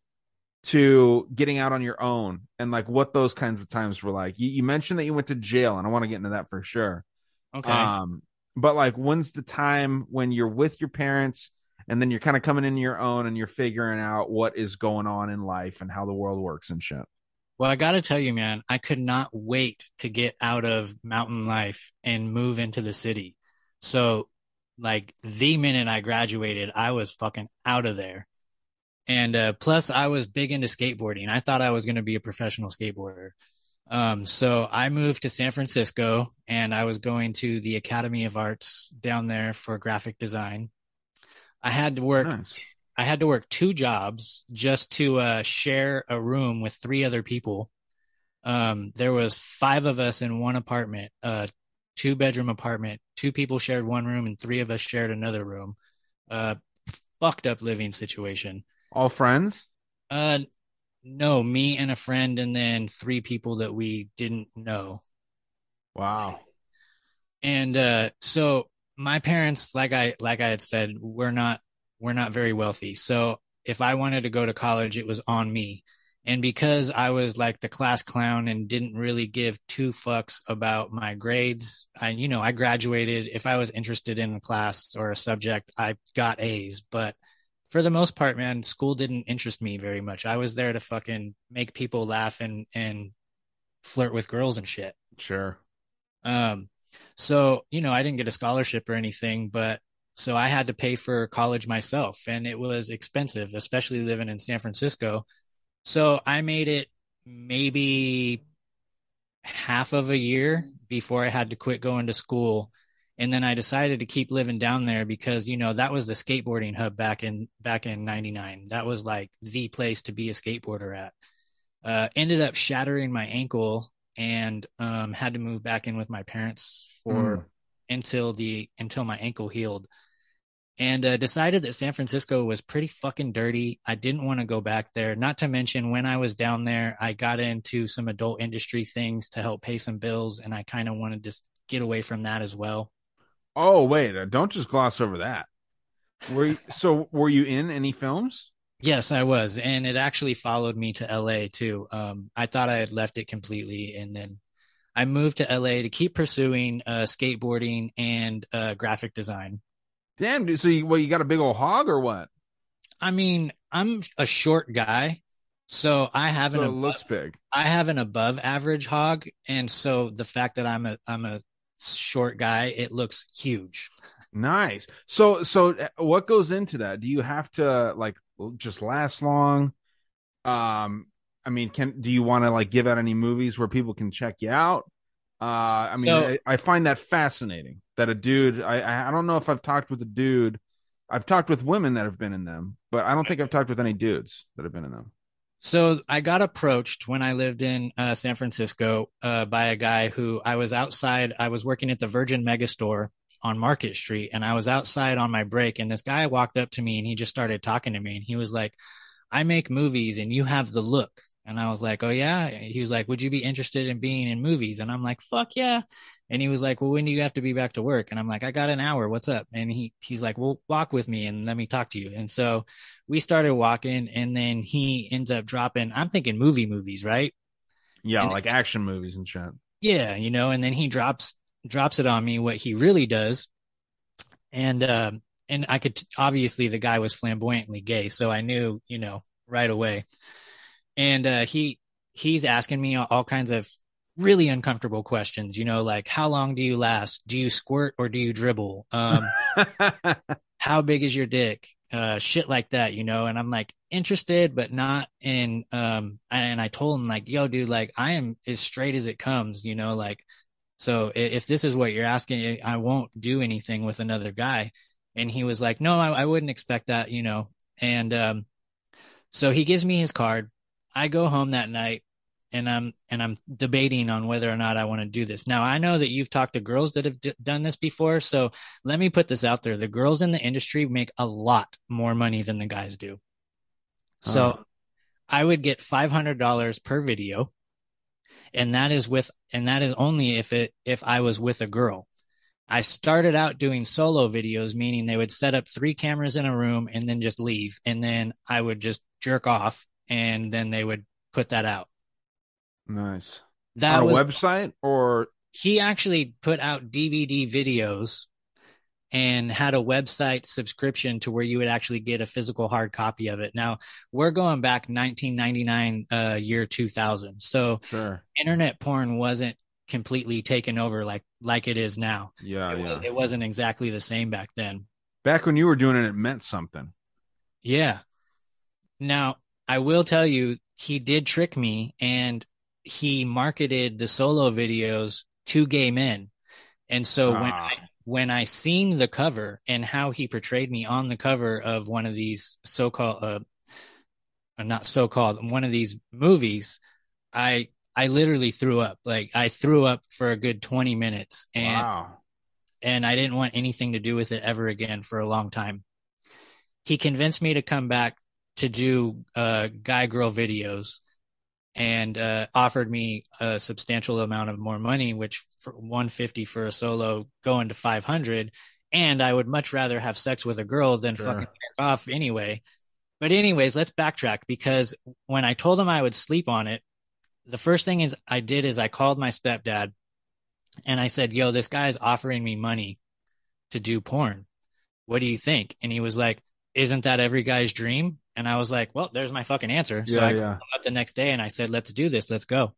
to getting out on your own and like what those kinds of times were like. You, you mentioned that you went to jail, and I want to get into that for sure. Okay. Um, but like, when's the time when you're with your parents and then you're kind of coming into your own and you're figuring out what is going on in life and how the world works and shit? Well, I got to tell you, man, I could not wait to get out of mountain life and move into the city. So, like, the minute I graduated, I was fucking out of there. And uh, plus, I was big into skateboarding. I thought I was going to be a professional skateboarder. Um, so I moved to San Francisco and I was going to the Academy of Arts down there for graphic design. I had to work Nice. I had to work two jobs just to uh, share a room with three other people. Um, there was five of us in one apartment, uh, two bedroom apartment. Two people shared one room, and three of us shared another room. Uh, fucked up living situation. All friends? Uh, no, me and a friend, and then three people that we didn't know. Wow. And uh, so my parents, like I like I had said, we're not we're not very wealthy. So if I wanted to go to college, it was on me. And because I was like the class clown and didn't really give two fucks about my grades, I you know I graduated. If I was interested in a class or a subject, I got A's. But for the most part, man, school didn't interest me very much. I was there to fucking make people laugh and and flirt with girls and shit. Sure. Um, so, you know, I didn't get a scholarship or anything, but so I had to pay for college myself and it was expensive, especially living in San Francisco. So I made it maybe half of a year before I had to quit going to school. And then I decided to keep living down there because, you know, that was the skateboarding hub back in back in ninety-nine. That was like the place to be a skateboarder at. Uh, ended up shattering my ankle and um, had to move back in with my parents for Mm. until the until my ankle healed. And uh, decided that San Francisco was pretty fucking dirty. I didn't want to go back there. Not to mention, when I was down there, I got into some adult industry things to help pay some bills, and I kind of wanted to get away from that as well. Oh, wait. uh, Don't just gloss over that. Were you, so were you in any films? Yes, I was, and it actually followed me to L A too. Um, I thought I had left it completely, and then I moved to L A to keep pursuing uh, skateboarding and uh, graphic design. Damn, dude. So you, well, you got a big old hog or what? I mean, I'm a short guy, so I have an So it above, looks big. I have an above average hog, and so the fact that I'm a I'm a short guy, it looks huge. Nice. So, so uh, what goes into that? Do you have to like just last long? Um, I mean, can do you want to like give out any movies where people can check you out? Uh, I mean, So I, I find that fascinating that a dude. I I don't know if I've talked with a dude. I've talked with women that have been in them, but I don't think I've talked with any dudes that have been in them. So I got approached when I lived in uh, San Francisco uh, by a guy who I was outside. I was working at the Virgin Megastore on Market Street, and I was outside on my break. And this guy walked up to me, and he just started talking to me, and he was like, I make movies and you have the look. And I was like, oh yeah. He was like, would you be interested in being in movies? And I'm like, fuck yeah. And he was like, well, when do you have to be back to work? And I'm like, I got an hour. What's up? And he he's like, well, walk with me and let me talk to you. And so we started walking, and then he ends up dropping, I'm thinking movie movies, right? Yeah, And like action movies and shit. yeah, you know, and then he drops drops it on me what he really does. And um and I could, obviously the guy was flamboyantly gay, so I knew, you know, right away. And uh he he's asking me all, all kinds of really uncomfortable questions, you know, like how long do you last? Do you squirt or do you dribble? Um how big is your dick? Uh, shit like that, you know? And I'm like interested, but not in, um, and I told him like, yo, dude, like I am as straight as it comes, you know, like, so if this is what you're asking, I won't do anything with another guy. And he was like, no, I, I wouldn't expect that, you know? And, um, so he gives me his card. I go home that night, and I'm and I'm debating on whether or not I want to do this. Now, I know that you've talked to girls that have d- done this before, so let me put this out there. The girls in the industry make a lot more money than the guys do. So Huh. I would get five hundred dollars per video, and that is with and that is only if it if I was with a girl. I started out doing solo videos, meaning they would set up three cameras in a room and then just leave, and then I would just jerk off, and then they would put that out. Nice. On That a was website or He actually put out D V D videos and had a website subscription to where you would actually get a physical hard copy of it. Now, we're going back nineteen ninety-nine, uh, year two thousand. So sure. internet porn wasn't completely taken over like like it is now. Yeah, It, yeah. it wasn't exactly the same back then. Back when you were doing it, it meant something. Yeah. Now, I will tell you, he did trick me, and he marketed the solo videos to gay men. And so when Ah, I when I seen the cover and how he portrayed me on the cover of one of these so-called uh uh, not so-called one of these movies, I I literally threw up. Like I threw up for a good twenty minutes, and wow. and I didn't want anything to do with it ever again for a long time. He convinced me to come back to do uh guy girl videos, and uh, offered me a substantial amount of more money, which for one hundred fifty for a solo going to five hundred. And I would much rather have sex with a girl than Sure. fucking jerk off anyway. But anyways, let's backtrack, because when I told him I would sleep on it, the first thing is I did is I called my stepdad and I said, yo, this guy's offering me money to do porn. What do you think? And he was like, isn't that every guy's dream? And I was like, well, there's my fucking answer. So Yeah, I called yeah. him up the next day and I said, let's do this. Let's go.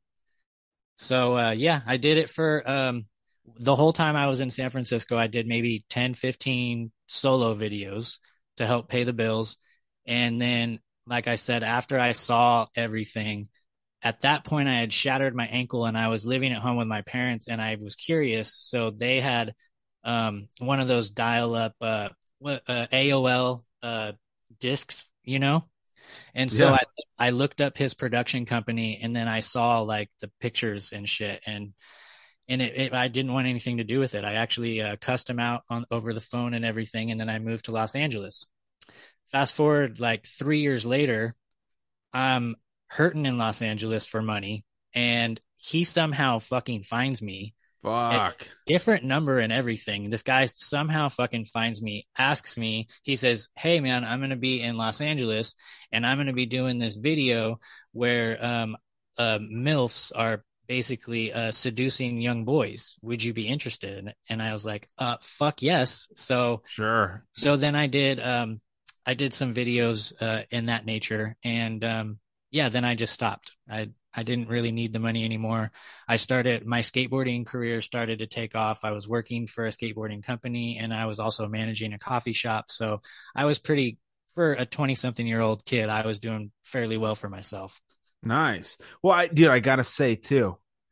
So uh, yeah, I did it for um, the whole time I was in San Francisco. I did maybe ten, fifteen solo videos to help pay the bills. And then, like I said, after I saw everything, at that point, I had shattered my ankle and I was living at home with my parents, and I was curious. So they had um, one of those dial up uh, uh, A O L uh, discs, you know? And so Yeah. I I looked up his production company, and then I saw like the pictures and shit, and and it, it I didn't want anything to do with it. I actually uh, cussed him out on over the phone and everything, and then I moved to Los Angeles. Fast forward like three years later, I'm hurting in Los Angeles for money, and he somehow fucking finds me at a Fuck. different number and everything. This guy somehow fucking finds me, asks me, he says, hey man, I'm going to be in Los Angeles and I'm going to be doing this video where um, uh, MILFs are basically uh, seducing young boys. Would you be interested in it? And I was like, uh, fuck yes. So, Sure. so then I did, um, I did some videos uh, in that nature. And um, yeah, then I just stopped. I, I didn't really need the money anymore. I started my skateboarding career started to take off. I was working for a skateboarding company, and I was also managing a coffee shop. So I was pretty, for a twenty something year old kid, I was doing fairly well for myself. Nice. Well, I dude, I gotta say too.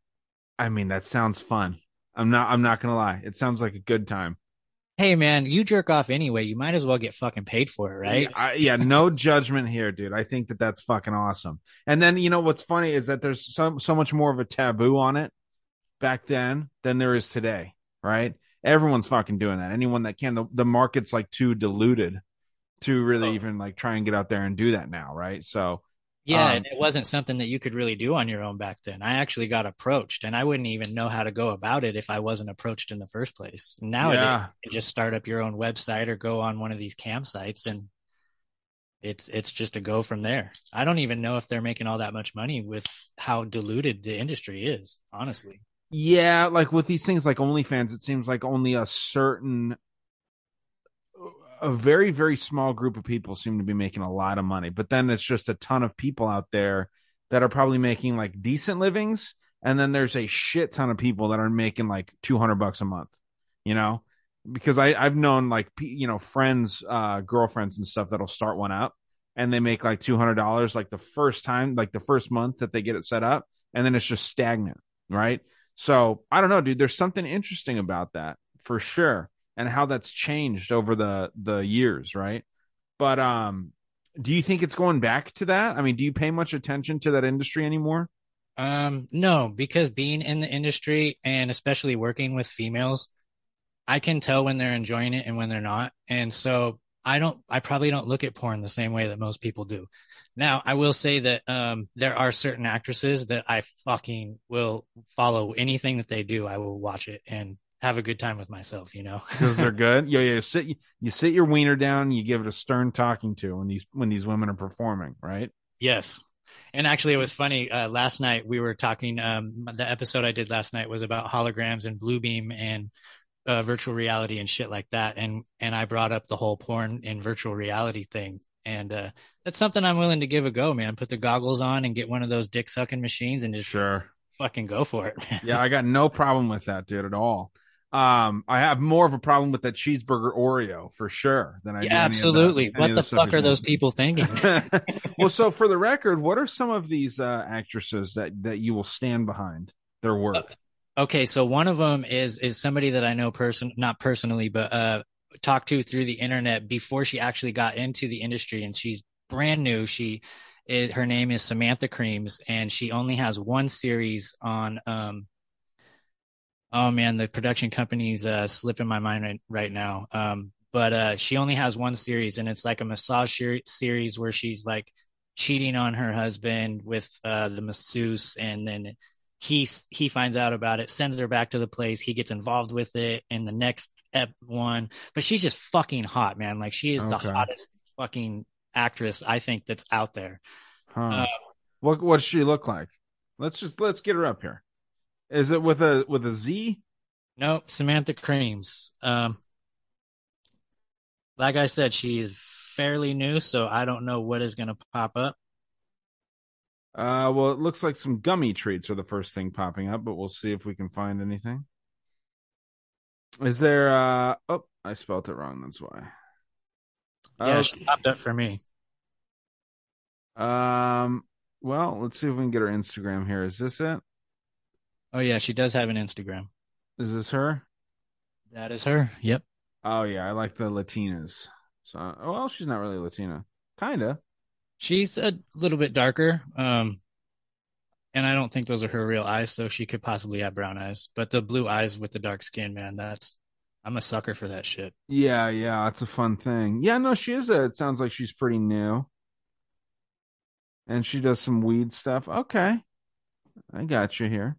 I mean, that sounds fun. I'm not. I'm not gonna lie. It sounds like a good time. Hey man, you jerk off anyway. You might as well get fucking paid for it, Yeah, right? I, yeah. No judgment here, dude. I think that that's fucking awesome. And then you know what's funny is that there's so so much more of a taboo on it back then than there is today. Right? Everyone's fucking doing that. Anyone that can. The, the market's like too diluted. to really Oh. even like try and get out there and do that now, right? So Yeah, um and it wasn't something that you could really do on your own back then. I actually got approached, and I wouldn't even know how to go about it if I wasn't approached in the first place. Nowadays, yeah. you can just start up your own website or go on one of these campsites, and it's it's just a go from there. I don't even know if they're making all that much money with how diluted the industry is, honestly. Yeah, like with these things like OnlyFans, it seems like only a certain a very very small group of people seem to be making a lot of money, but then it's just a ton of people out there that are probably making like decent livings, and then there's a shit ton of people that are making like two hundred bucks a month, you know, because i i've known like you know friends, uh girlfriends and stuff that'll start one up and they make like two hundred dollars like the first time, like the first month that they get it set up, and then it's just stagnant, right? So I don't know, dude, there's something interesting about that for sure, and how that's changed over the the years, right? But um, do you think it's going back to that? I mean, do you pay much attention to that industry anymore? Um, no, because being in the industry and especially working with females, I can tell when they're enjoying it and when they're not. And so I don't, I probably don't look at porn the same way that most people do. Now, I will say that um, there are certain actresses that I fucking will follow anything that they do. I will watch it and have a good time with myself, you know? Because they're good. Yeah, yeah. You sit you sit your wiener down, you give it a stern talking to when these when these women are performing, right? Yes. And actually, it was funny. Uh, last night we were talking. Um, the episode I did last night was about holograms and Bluebeam and uh, virtual reality and shit like that. And and I brought up the whole porn and virtual reality thing. And uh, that's something I'm willing to give a go, man. Put the goggles on and get one of those dick sucking machines and just Sure. fucking go for it. Man. Yeah, I got no problem with that, dude, at all. Um, I have more of a problem with that cheeseburger Oreo for sure than I Yeah, do any absolutely. of the, any What of the the stuff fuck are you're those saying. people thinking? Well, so for the record, what are some of these uh, actresses that that you will stand behind their work? Okay, so one of them is is somebody that I know person not personally, but uh talked to through the internet before she actually got into the industry, and she's brand new. She it, her name is Samantha Creams, and she only has one series on um oh man, the production company's uh slipping my mind right, right now. Um but uh she only has one series, and it's like a massage ser- series where she's like cheating on her husband with uh the masseuse, and then he he finds out about it, sends her back to the place, he gets involved with it in the next ep one. But she's just fucking hot, man. Like, she is the Okay. hottest fucking actress I think that's out there. Huh. uh, What what does she look like? Let's just let's get her up here. Is it with a with a Z? no, Samantha Creams. um like I said, she's fairly new, so I don't know what is going to pop up. Uh, well, it looks like some gummy treats are the first thing popping up, but we'll see if we can find anything. Is there? Uh, oh, I spelled it wrong. That's why. Yeah, she Okay. popped up for me. Um. Well, let's see if we can get her Instagram here. Is this it? Oh yeah, she does have an Instagram. Is this her? That is her. Yep. Oh yeah, I like the Latinas. So, well, she's not really Latina. Kinda. She's a little bit darker. Um, and I don't think those are her real eyes, so she could possibly have brown eyes. But the blue eyes with the dark skin, man, that's I'm a sucker for that shit. Yeah, yeah, it's a fun thing. Yeah, no, she is a. It sounds like she's pretty new, and she does some weed stuff. Okay, I got you here.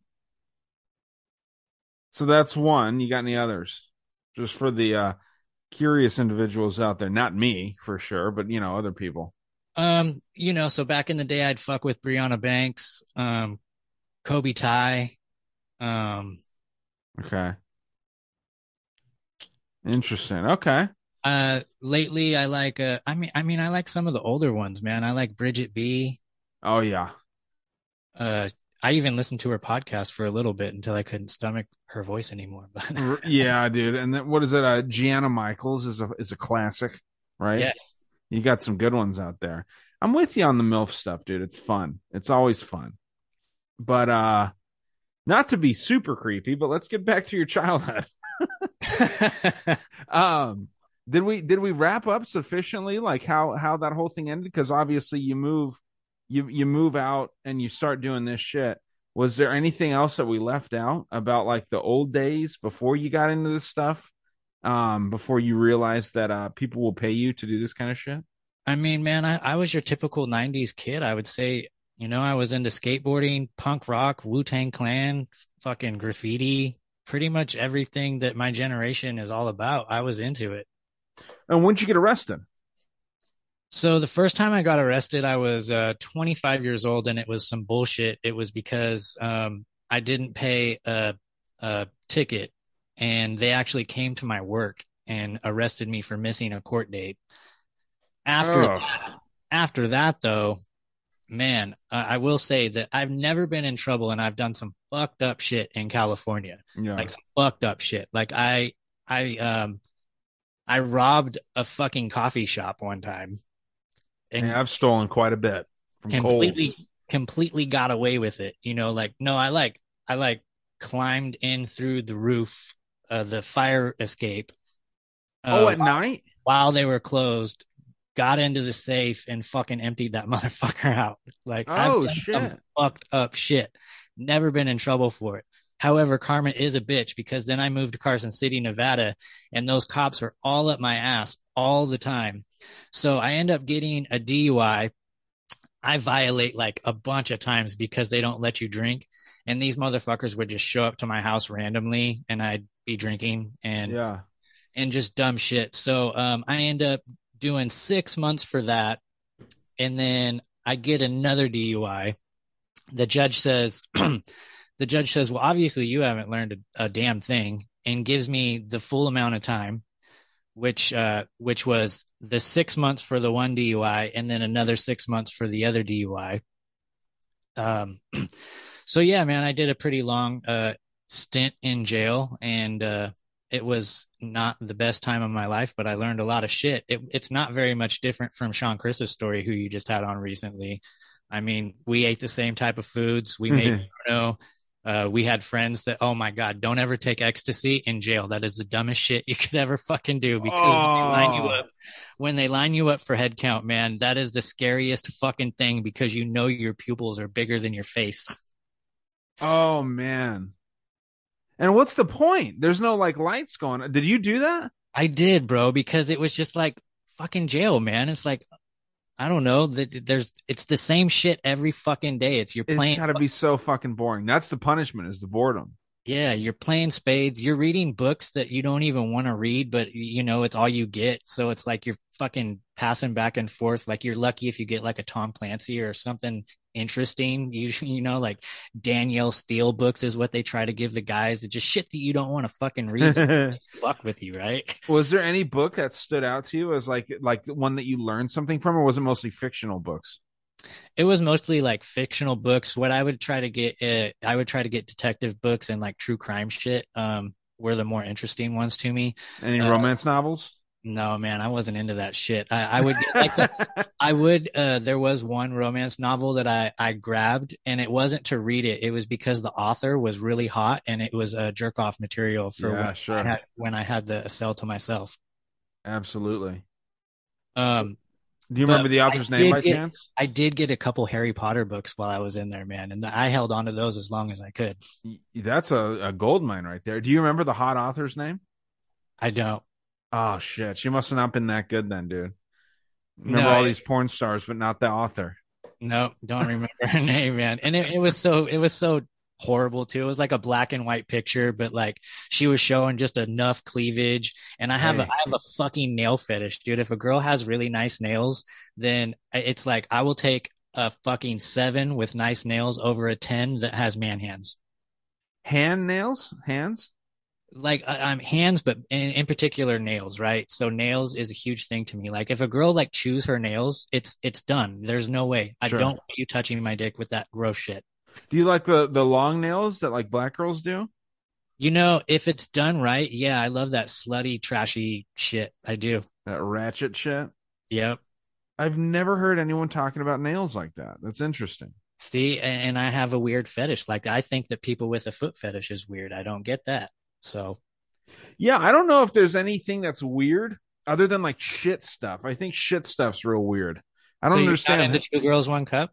So that's one. You got any others? Just for the uh curious individuals out there. Not me, for sure, but you know, other people. Um, you know, so back in the day, I'd fuck with Brianna Banks, um, Kobe Ty. Um, Okay. Interesting. Okay. uh, lately, I like. Uh, I mean, I mean, I like some of the older ones, man. I like Bridget B. Oh yeah. Uh, I even listened to her podcast for a little bit until I couldn't stomach her voice anymore. But R- Yeah, dude. And then what is it? Uh Gianna Michaels is a is a classic, right? yes, You got some good ones out there. I'm with you on the MILF stuff, dude. It's fun. It's always fun. But uh not to be super creepy, but let's get back to your childhood. um did we did we wrap up sufficiently, like how how that whole thing ended? Because obviously you move you you move out and you start doing this shit. Was there anything else that we left out about like the old days before you got into this stuff? um, before you realized that uh, people will pay you to do this kind of shit? I mean, man, I, I was your typical nineties kid. I would say, you know, I was into skateboarding, punk rock, Wu-Tang Clan, fucking graffiti, pretty much everything that my generation is all about. I was into it. And when did you get arrested? So the first time I got arrested, I was uh, twenty-five years old, and it was some bullshit. It was because um, I didn't pay a, a ticket, and they actually came to my work and arrested me for missing a court date. After Oh. after that, though, man, uh, I will say that I've never been in trouble, and I've done some fucked up shit in California, Yeah. like some fucked up shit. Like I I um I robbed a fucking coffee shop one time. And yeah, I've stolen quite a bit from completely Kohl's. completely got away with it. You know, like no, I like I like climbed in through the roof, uh, the fire escape. Uh, Oh, at night? while they were closed, got into the safe and fucking emptied that motherfucker out. Like, I've Oh done some shit. fucked up shit. Never been in trouble for it. However, karma is a bitch because then I moved to Carson City, Nevada, and those cops are all up my ass all the time. So I end up getting a D U I. I violate like a bunch of times because they don't let you drink. And these motherfuckers would just show up to my house randomly and I'd be drinking and Yeah. and just dumb shit. So um, I end up doing six months for that. And then I get another D U I. The judge says, the judge says, well, obviously you haven't learned a, a damn thing, and gives me the full amount of time, which, uh, which was the six months for the one D U I and then another six months for the other D U I. Um, so yeah, man, I did a pretty long, uh, stint in jail, and, uh, it was not the best time of my life, but I learned a lot of shit. It, it's not very much different from Sean Chris's story, who you just had on recently. I mean, we ate the same type of foods. We made, you know, uh, we had friends that, oh my God, don't ever take ecstasy in jail. That is the dumbest shit you could ever fucking do, because oh. when they line you up, when they line you up for head count, man, that is the scariest fucking thing, because you know your pupils are bigger than your face. Oh man. And what's the point? There's no like lights going on. Did you do that? I did, bro, because it was just like fucking jail, man. It's like, I don't know, that there's it's the same shit every fucking day. It's you're playing. It's gotta be so fucking boring. That's the punishment, is the boredom. Yeah, you're playing spades. You're reading books that you don't even want to read, but you know it's all you get. So it's like you're fucking passing back and forth. Like you're lucky if you get like a Tom Clancy or something interesting. You you know, like Danielle Steele books is what they try to give the guys. It's just shit that you don't want to fucking read. Fuck with you, right? Was there any book that stood out to you as like like one that you learned something from, or was it mostly fictional books? It was mostly like fictional books. What I would try to get, uh, I would try to get detective books and like true crime shit. Um, were the more interesting ones to me. Any uh, romance novels? No, man, I wasn't into that shit. I, I would get like, the, I would. Uh, there was one romance novel that I I grabbed, and it wasn't to read it. It was because the author was really hot, and it was a uh, jerk off material for yeah, when, sure. I had, when I had the cell to myself. Absolutely. Um. Do you remember the author's name by get, chance? I did get a couple Harry Potter books while I was in there, man, and I held on to those as long as I could. That's a, a gold mine right there. Do you remember the hot author's name? I don't. Oh shit, she must have not been that good then, dude. Remember no, all it, these porn stars, but not the author. No, don't remember her name, man. And it, it was so it was so horrible too. It was like a black and white picture, but like she was showing just enough cleavage. And I have Hey. a, I have a fucking nail fetish, dude. If a girl has really nice nails, then it's like I will take a fucking seven with nice nails over a ten that has man hands. Hand nails? Hands? Like I'm hands, but in, in particular nails, right? So nails is a huge thing to me. Like if a girl like chews her nails, it's it's done. There's no way. I Sure. don't want you touching my dick with that gross shit. Do you like the the long nails that like black girls do? You know, if it's done right, yeah, I love that slutty, trashy shit. I do. That ratchet shit? Yep. I've never heard anyone talking about nails like that. That's interesting. See, and, and I have a weird fetish. Like I think that people with a foot fetish is weird. I don't get that. So Yeah, I don't know if there's anything that's weird other than like shit stuff. I think shit stuff's real weird. I don't so understand. The two girls, one cup.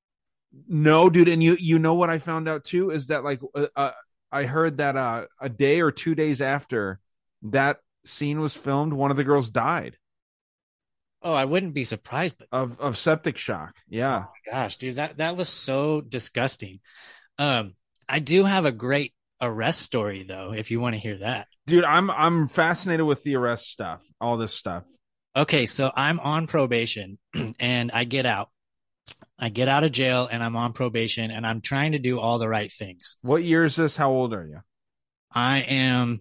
No, dude, and you you know what I found out too is that like uh, uh, I heard that uh, a day or two days after that scene was filmed, one of the girls died. Oh, I wouldn't be surprised, but of of septic shock. Yeah. oh my gosh, dude, that that was so disgusting. Um, I do have a great arrest story though, if you want to hear that. Dude, I'm I'm fascinated with the arrest stuff, all this stuff. Okay, so I'm on probation and I get out. I get out of jail and I'm on probation and I'm trying to do all the right things. What year is this? How old are you? I am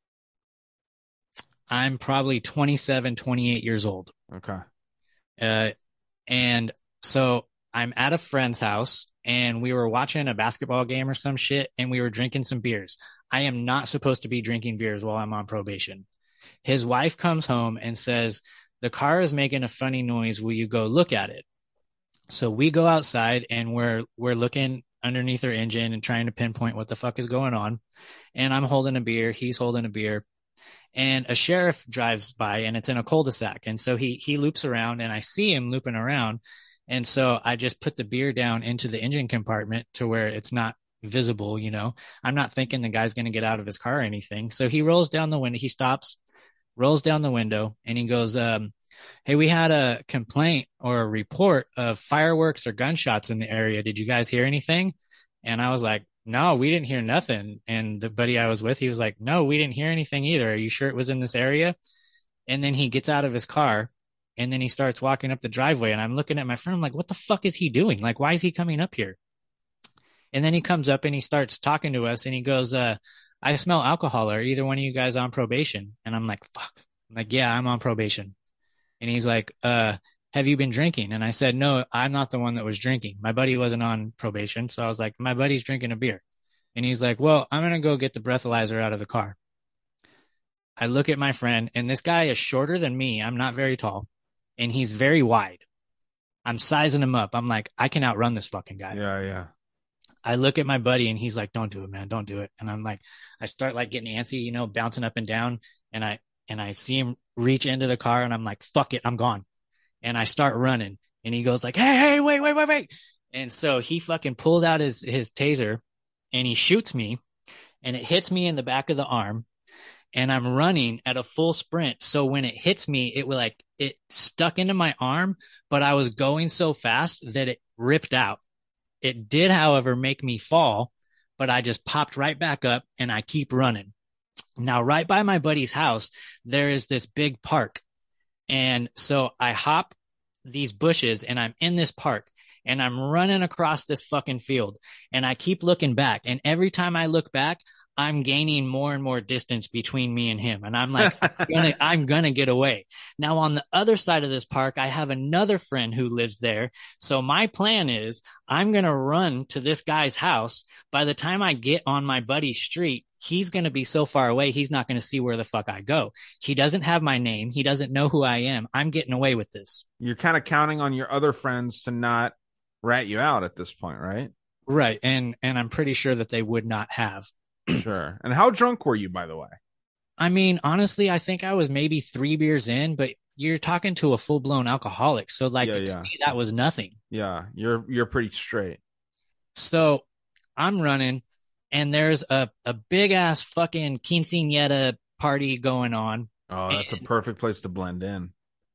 I'm probably twenty-seven, twenty-eight years old. Okay. Uh, and so I'm at a friend's house and we were watching a basketball game or some shit and we were drinking some beers. I am not supposed to be drinking beers while I'm on probation. His wife comes home and says, the car is making a funny noise. Will you go look at it? So we go outside and we're, we're looking underneath her engine and trying to pinpoint what the fuck is going on. And I'm holding a beer. He's holding a beer. And a sheriff drives by and it's in a cul-de-sac. And so he, he loops around and I see him looping around. And so I just put the beer down into the engine compartment to where it's not visible. You know, I'm not thinking the guy's going to get out of his car or anything. So he rolls down the window. He stops, rolls down the window and he goes, um, hey, we had a complaint or a report of fireworks or gunshots in the area. Did you guys hear anything? And I was like, no, we didn't hear nothing. And the buddy I was with, he was like, no, we didn't hear anything either. Are you sure it was in this area? And then he gets out of his car and then he starts walking up the driveway. And I'm looking at my friend, I'm like, what the fuck is he doing? Like, why is he coming up here? And then he comes up and he starts talking to us and he goes, uh, I smell alcohol. Are either one of you guys on probation? And I'm like, fuck. I'm like, yeah, I'm on probation. And he's like, uh, have you been drinking? And I said, no, I'm not the one that was drinking. My buddy wasn't on probation. So I was like, my buddy's drinking a beer. And he's like, well, I'm going to go get the breathalyzer out of the car. I look at my friend and this guy is shorter than me. I'm not very tall and he's very wide. I'm sizing him up. I'm like, I can outrun this fucking guy. Yeah, yeah. I look at my buddy and he's like, don't do it, man. Don't do it. And I'm like, I start like getting antsy, you know, bouncing up and down. And I, and I see him reach into the car and I'm like, fuck it, I'm gone. And I start running and he goes like, hey, hey, wait, wait, wait, wait. And so he fucking pulls out his, his taser and he shoots me and it hits me in the back of the arm and I'm running at a full sprint. So when it hits me, it was like, it stuck into my arm, but I was going so fast that it ripped out. It did, however, make me fall, but I just popped right back up and I keep running. Now, right by my buddy's house, there is this big park. And so I hop these bushes and I'm in this park and I'm running across this fucking field and I keep looking back. And every time I look back, I'm gaining more and more distance between me and him. And I'm like, I'm gonna, I'm gonna get away. Now on the other side of this park, I have another friend who lives there. So my plan is I'm going to run to this guy's house. By the time I get on my buddy's street, he's going to be so far away. He's not going to see where the fuck I go. He doesn't have my name. He doesn't know who I am. I'm getting away with this. You're kind of counting on your other friends to not rat you out at this point, right? Right. And, and I'm pretty sure that they would not have. Sure. And how drunk were you, by the way? I mean, honestly, I think I was maybe three beers in, but you're talking to a full blown alcoholic. So like Yeah, to yeah. me, that was nothing. Yeah, you're you're pretty straight. So I'm running and there's a, a big ass fucking quinceañera party going on. Oh, that's And- a perfect place to blend in.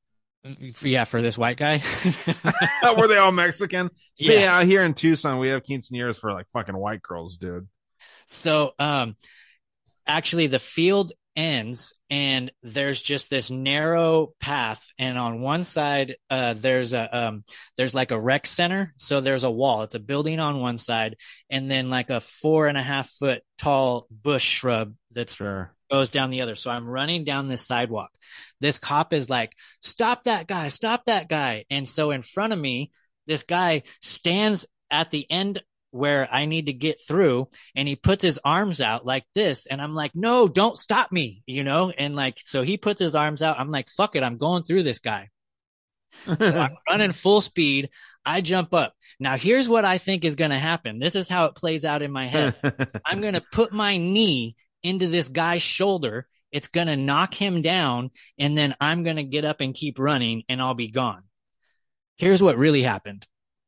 Yeah, for this white guy. Were they all Mexican? So, Yeah. yeah, out here in Tucson, we have quinceañeras for like fucking white girls, dude. So, um, actually the field ends and there's just this narrow path. And on one side, uh, there's a, um, there's like a rec center. So there's a wall. It's a building on one side and then like a four and a half foot tall bush shrub that's Sure. goes down the other. So I'm running down this sidewalk. This cop is like, stop that guy, stop that guy. And so in front of me, this guy stands at the end where I need to get through and he puts his arms out like this. And I'm like, no, don't stop me, you know? And like, so he puts his arms out. I'm like, fuck it. I'm going through this guy. So I'm running full speed. I jump up. Now here's what I think is going to happen. This is how it plays out in my head. I'm going to put my knee into this guy's shoulder. It's going to knock him down. And then I'm going to get up and keep running and I'll be gone. Here's what really happened.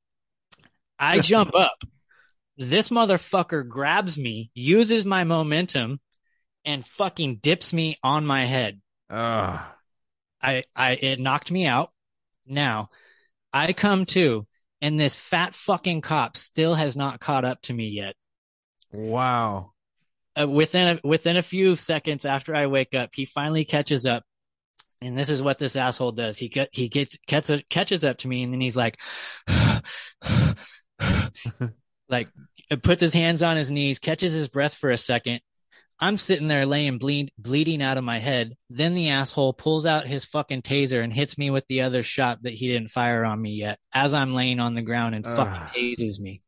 I jump up. This motherfucker grabs me, uses my momentum, and fucking dips me on my head. Ugh. I, I, it knocked me out. Now I come to, and this fat fucking cop still has not caught up to me yet. Wow. Uh, within a, within a few seconds after I wake up, he finally catches up. And this is what this asshole does. He get, he gets, gets, catches up to me, and then he's like, like puts his hands on his knees, catches his breath for a second. I'm sitting there laying bleed, bleeding out of my head. Then the asshole pulls out his fucking taser and hits me with the other shot that he didn't fire on me yet, as I'm laying on the ground, and fucking Ugh. tases me.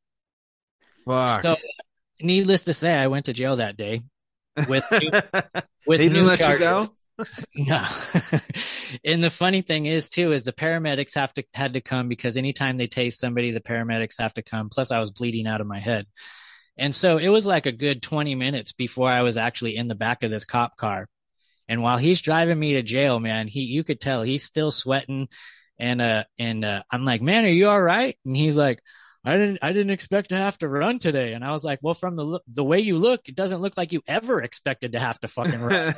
Fuck. So, needless to say, I went to jail that day with new, with they didn't new let charges. you go? No. And the funny thing is too, is the paramedics have to had to come, because anytime they tase somebody, the paramedics have to come. Plus I was bleeding out of my head. And so it was like a good twenty minutes before I was actually in the back of this cop car. And while he's driving me to jail, man, he, you could tell he's still sweating. And, uh, and, uh, I'm like, man, are you all right? And he's like, I didn't, I didn't expect to have to run today. And I was like, well, from the look, the way you look, it doesn't look like you ever expected to have to fucking run.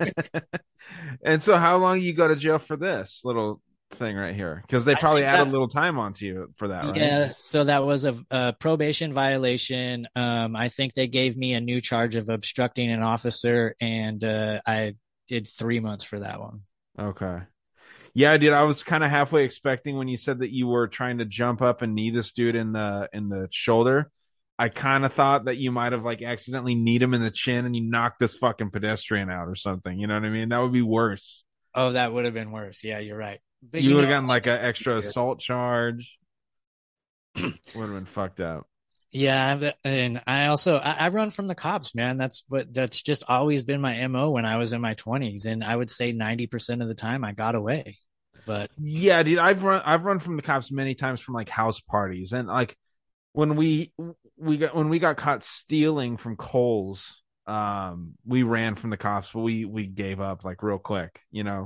And so how long you go to jail for this little thing right here? Because they probably added a little time onto you for that, right? Yeah, so that was a, a probation violation. Um, I think they gave me a new charge of obstructing an officer, and uh, I did three months for that one. Okay. Yeah, dude, I was kind of halfway expecting when you said that you were trying to jump up and knee this dude in the in the shoulder. I kind of thought that you might have like accidentally kneed him in the chin and you knocked this fucking pedestrian out or something. You know what I mean? That would be worse. Oh, that would have been worse. Yeah, you're right. But you, you would have know, gotten like an extra assault charge. Would have been fucked up. Yeah, and I also I, I run from the cops, man. That's what that's just always been my M O when I was in my twenties, and I would say ninety percent of the time I got away. But yeah, dude, I've run I've run from the cops many times from like house parties, and like when we we got when we got caught stealing from Kohl's, um, we ran from the cops, but we we gave up like real quick, you know.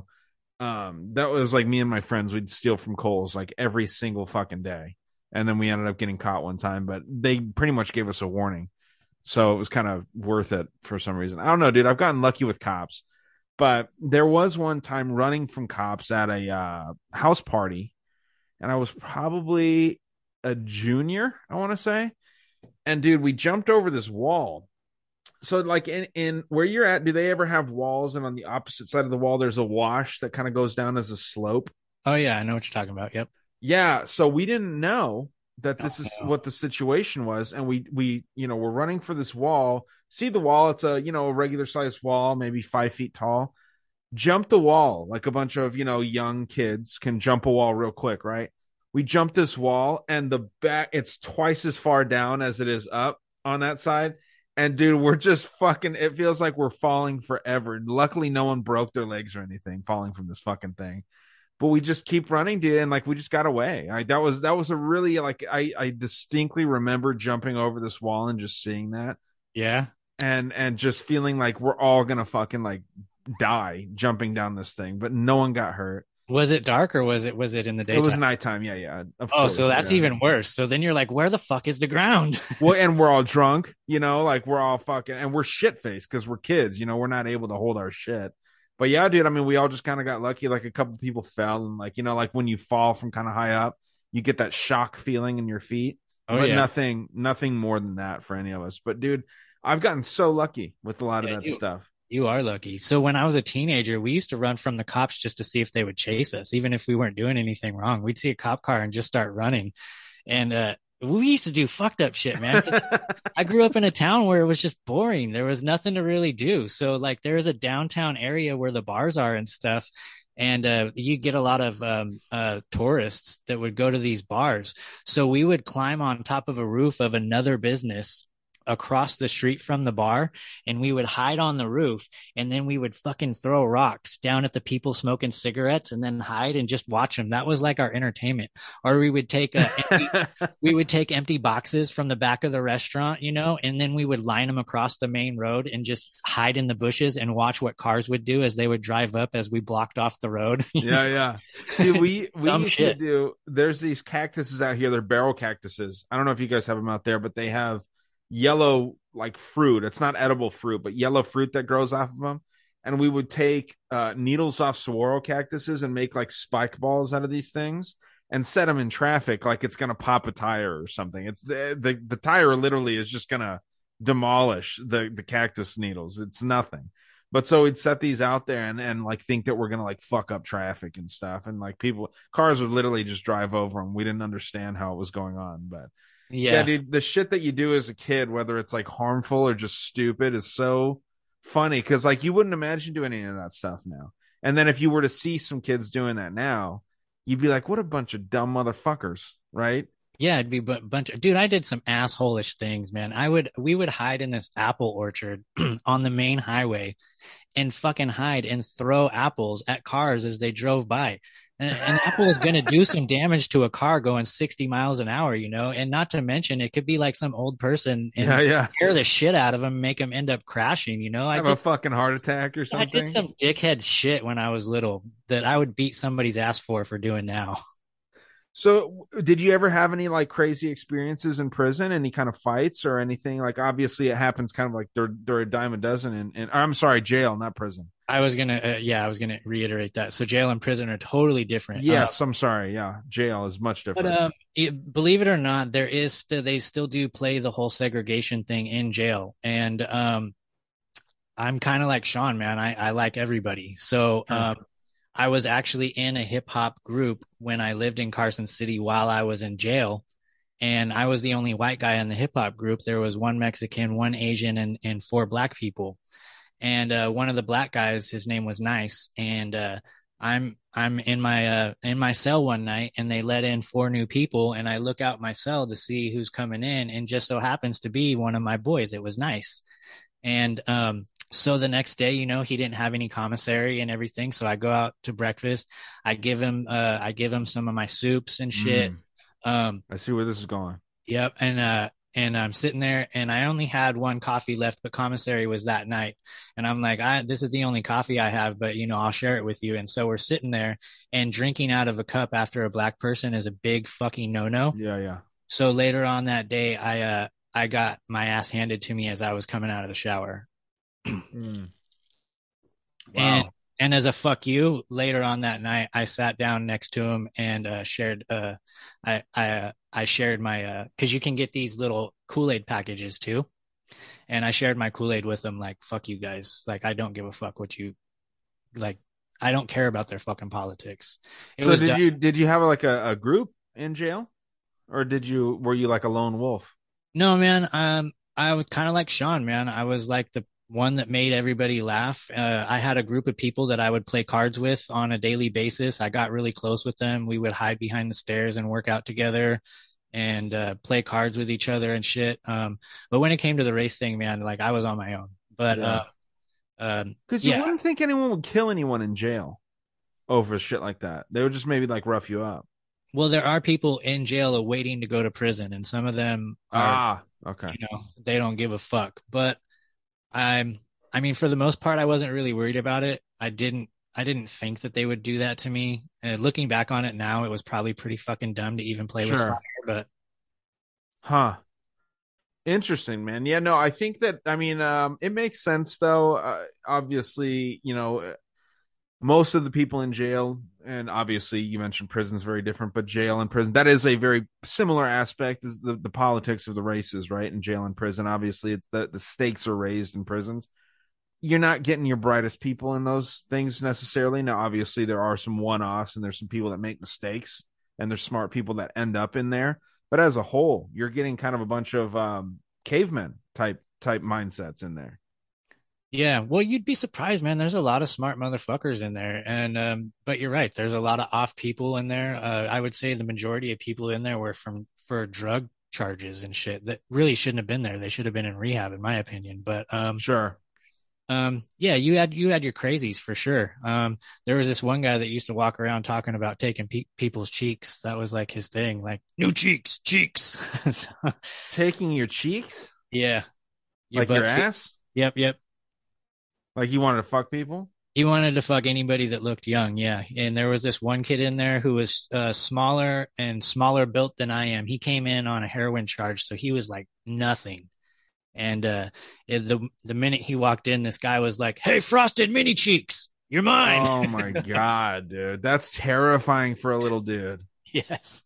Um, that was like me and my friends, we'd steal from Kohl's like every single fucking day. And then we ended up getting caught one time, but they pretty much gave us a warning. So it was kind of worth it for some reason. I don't know, dude. I've gotten lucky with cops, but there was one time running from cops at a uh, house party, and I was probably a junior, I want to say. And dude, we jumped over this wall. So like in, in where you're at, do they ever have walls? And on the opposite side of the wall, there's a wash that kind of goes down as a slope. Oh yeah, I know what you're talking about. Yep. Yeah, so we didn't know that this oh, is no. what the situation was, and we we you know we're running for this wall. See the wall? It's a you know a regular sized wall, maybe five feet tall. Jump the wall like a bunch of you know young kids can jump a wall real quick, right? We jumped this wall, and the back it's twice as far down as it is up on that side. And dude, we're just fucking. It feels like we're falling forever. Luckily, no one broke their legs or anything falling from this fucking thing. But we just keep running, dude, and like we just got away. I, that was that was a really like I I distinctly remember jumping over this wall and just seeing that. Yeah. And and just feeling like we're all gonna fucking like die jumping down this thing, but no one got hurt. Was it dark or was it was it in the daytime? It was nighttime. Yeah, yeah. Of oh, course, so that's yeah. even worse. So then you're like, where the fuck is the ground? Well, and we're all drunk, you know, like we're all fucking, and we're shit faced because we're kids, you know, we're not able to hold our shit. But yeah, dude, I mean, we all just kind of got lucky. Like a couple people fell, and like, you know, like when you fall from kind of high up, you get that shock feeling in your feet. Oh, but yeah. nothing, nothing more than that for any of us. But dude, I've gotten so lucky with a lot yeah, of that you, stuff. You are lucky. So when I was a teenager, we used to run from the cops just to see if they would chase us, even if we weren't doing anything wrong. We'd see a cop car and just start running. And, uh, we used to do fucked up shit, man. I grew up in a town where it was just boring. There was nothing to really do. So like there's a downtown area where the bars are and stuff. And uh, you get a lot of um, uh, tourists that would go to these bars. So we would climb on top of a roof of another business across the street from the bar, and we would hide on the roof, and then we would fucking throw rocks down at the people smoking cigarettes and then hide and just watch them. That was like our entertainment. Or we would take uh, empty, we would take empty boxes from the back of the restaurant, you know, and then we would line them across the main road and just hide in the bushes and watch what cars would do as they would drive up as we blocked off the road. Yeah, yeah. Dude, we we used shit. to do. There's these cactuses out here. They're barrel cactuses. I don't know if you guys have them out there, but they have yellow like fruit. It's not edible fruit, but yellow fruit that grows off of them. and we would take uh, needles off saguaro cactuses and make like spike balls out of these things and set them in traffic like it's gonna pop a tire or something. It's the the, the tire literally is just gonna demolish the the cactus needles. It's nothing. But so we'd set these out there and, and like think that we're gonna like fuck up traffic and stuff, and like people cars would literally just drive over them. We didn't understand how it was going on, but yeah, yeah dude, the shit that you do as a kid, whether it's like harmful or just stupid, is so funny because like you wouldn't imagine doing any of that stuff now. And then if you were to see some kids doing that now, you'd be like, what a bunch of dumb motherfuckers, right? Yeah, it'd be a bunch of, dude, I did some asshole-ish things, man. I would, we would hide in this apple orchard on the main highway and fucking hide and throw apples at cars as they drove by. And an apple is going to do some damage to a car going sixty miles an hour, you know, and not to mention it could be like some old person and yeah, yeah. scare the shit out of them, make them end up crashing, you know. I have did, a fucking heart attack or something. I did some dickhead shit when I was little that I would beat somebody's ass for for doing now. So did you ever have any like crazy experiences in prison, any kind of fights or anything? Like obviously it happens kind of like they're, they're a dime a dozen in, in I'm sorry, jail, not prison. I was going to, uh, yeah, I was going to reiterate that. So jail and prison are totally different. Yes. Uh, I'm sorry. Yeah. Jail is much different. But um, it, believe it or not, there is still, they still do play the whole segregation thing in jail. And um, I'm kind of like Sean, man. I, I like everybody. So um, I was actually in a hip hop group when I lived in Carson City while I was in jail. And I was the only white guy in the hip hop group. There was one Mexican, one Asian, and, and four black people. And uh, one of the black guys, his name was Nice. And uh, I'm I'm in my uh, in my cell one night, and they let in four new people. And I look out my cell to see who's coming in, and just so happens to be one of my boys. It was Nice. And um, so the next day, you know, he didn't have any commissary and everything. So I go out to breakfast. I give him uh, I give him some of my soups and shit. Mm. Um, I see where this is going. Yep. And uh, and I'm sitting there, and I only had one coffee left, but commissary was that night. And I'm like, I, this is the only coffee I have, but you know, I'll share it with you. And so we're sitting there, and drinking out of a cup after a black person is a big fucking no-no. Yeah, yeah. So later on that day, I uh, I got my ass handed to me as I was coming out of the shower. mm. Wow. And and as a fuck you, later on that night, I sat down next to him and uh, shared. Uh, I I uh, I shared my because uh, you can get these little Kool-Aid packages too, and I shared my Kool-Aid with them. Like, fuck you guys. Like, I don't give a fuck what you like. I don't care about their fucking politics. It so was did done- you did you have like a, a group in jail, or did you were you like a lone wolf? No, man. Um, I was kind of like Sean, man. I was like the one that made everybody laugh. Uh, I had a group of people that I would play cards with on a daily basis. I got really close with them. We would hide behind the stairs and work out together and uh, play cards with each other and shit. Um, but when it came to the race thing, man, like I was on my own. But yeah. uh, um, because you yeah. wouldn't think anyone would kill anyone in jail over shit like that. They would just maybe like rough you up. Well, there are people in jail awaiting to go to prison, and some of them are, ah, okay. You know, they don't give a fuck. But I'm, I mean, for the most part, I wasn't really worried about it. I didn't, I didn't think that they would do that to me. And looking back on it now, it was probably pretty fucking dumb to even play sure. with fire. But, huh? Interesting, man. Yeah, no, I think that. I mean, um, it makes sense though. Uh, obviously, you know, most of the people in jail, and obviously you mentioned prison's very different, but jail and prison, that is a very similar aspect is the, the politics of the races, right? In jail and prison, obviously it's the, the stakes are raised in prisons. You're not getting your brightest people in those things necessarily. Now, obviously there are some one-offs and there's some people that make mistakes and there's smart people that end up in there. But as a whole, you're getting kind of a bunch of um, cavemen type type mindsets in there. Yeah, well, you'd be surprised, man. There's a lot of smart motherfuckers in there, and um, but you're right. There's a lot of off people in there. Uh, I would say the majority of people in there were from for drug charges and shit that really shouldn't have been there. They should have been in rehab, in my opinion. But um, sure, um, yeah, you had you had your crazies for sure. Um, there was this one guy that used to walk around talking about taking pe- people's cheeks. That was like his thing, like new cheeks, cheeks. So, taking your cheeks, yeah, your like butt, your ass. Yep, yep. Like he wanted to fuck people? He wanted to fuck anybody that looked young, yeah. And there was this one kid in there who was uh, smaller and smaller built than I am. He came in on a heroin charge, so he was like nothing. And uh, it, the the minute he walked in, this guy was like, "Hey, Frosted Mini Cheeks, you're mine." Oh my God, dude. That's terrifying for a little dude. Yes.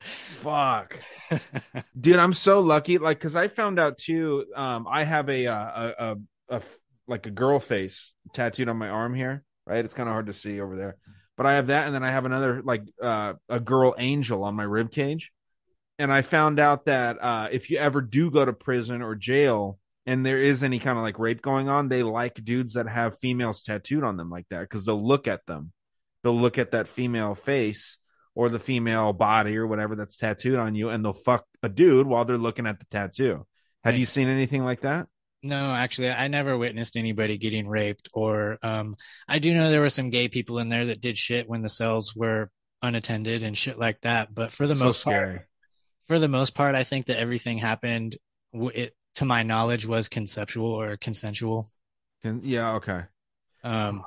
Fuck. Dude, I'm so lucky. Like, cause I found out too, um, I have a, uh, a, a, a, like a girl face tattooed on my arm here, right? It's kind of hard to see over there, but I have that. And then I have another, like, uh, a girl angel on my rib cage. And I found out that, uh, if you ever do go to prison or jail and there is any kind of like rape going on, they like dudes that have females tattooed on them like that. Cause they'll look at them. They'll look at that female face or the female body or whatever that's tattooed on you, and they'll fuck a dude while they're looking at the tattoo. Have you Makes seen sense. anything like that? No, actually, I never witnessed anybody getting raped, or um, I do know there were some gay people in there that did shit when the cells were unattended and shit like that. But for the So most part, scary. for the most part, I think that everything happened. It, to my knowledge, was conceptual or consensual. Can, yeah, okay. Um,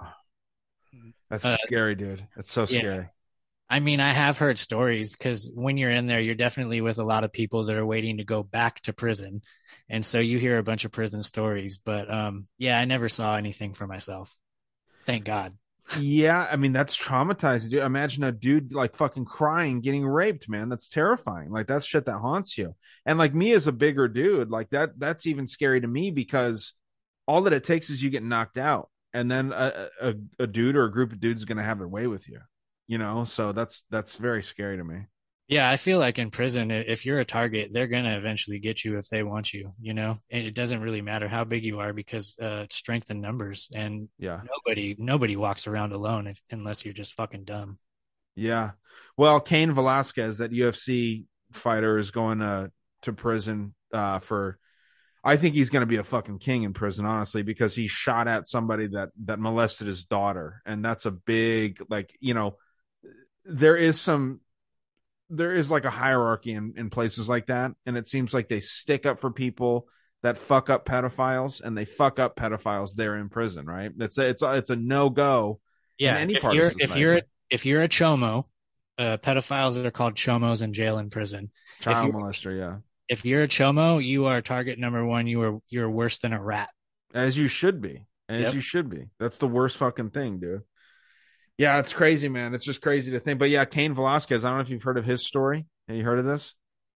That's uh, scary, dude. That's so yeah, scary. I mean, I have heard stories because when you're in there, you're definitely with a lot of people that are waiting to go back to prison. And so you hear a bunch of prison stories. But um, yeah, I never saw anything for myself. Thank God. Yeah, I mean that's traumatizing, dude. Imagine a dude like fucking crying, getting raped, man. That's terrifying. Like that's shit that haunts you. And like me as a bigger dude, like that that's even scary to me because all that it takes is you get knocked out, and then a a, a dude or a group of dudes is gonna have their way with you. You know, so that's that's very scary to me. Yeah, I feel like in prison, if you're a target, they're going to eventually get you if they want you, you know? And it doesn't really matter how big you are because uh, strength in numbers. And Yeah. nobody nobody walks around alone if, unless you're just fucking dumb. Yeah. Well, Cain Velasquez, that U F C fighter, is going to to prison uh, for. I think he's going to be a fucking king in prison, honestly, because he shot at somebody that that molested his daughter, and that's a big, like, you know, there is some there is like a hierarchy in in places like that, and it seems like they stick up for people that fuck up pedophiles, and they fuck up pedophiles there in prison, right? It's a, it's a, it's a no go in Yeah, any if part of you're if society. you're if you're a chomo, uh, pedophiles are called chomos in jail and prison. If Child you molester, yeah. if you're a chomo, you are target number one. You are you're worse than a rat. As you should be. As Yep. you should be. That's the worst fucking thing, dude. Yeah, it's crazy, man. It's just crazy to think. But yeah, Cain Velasquez, I don't know if you've heard of his story. Have you heard of this?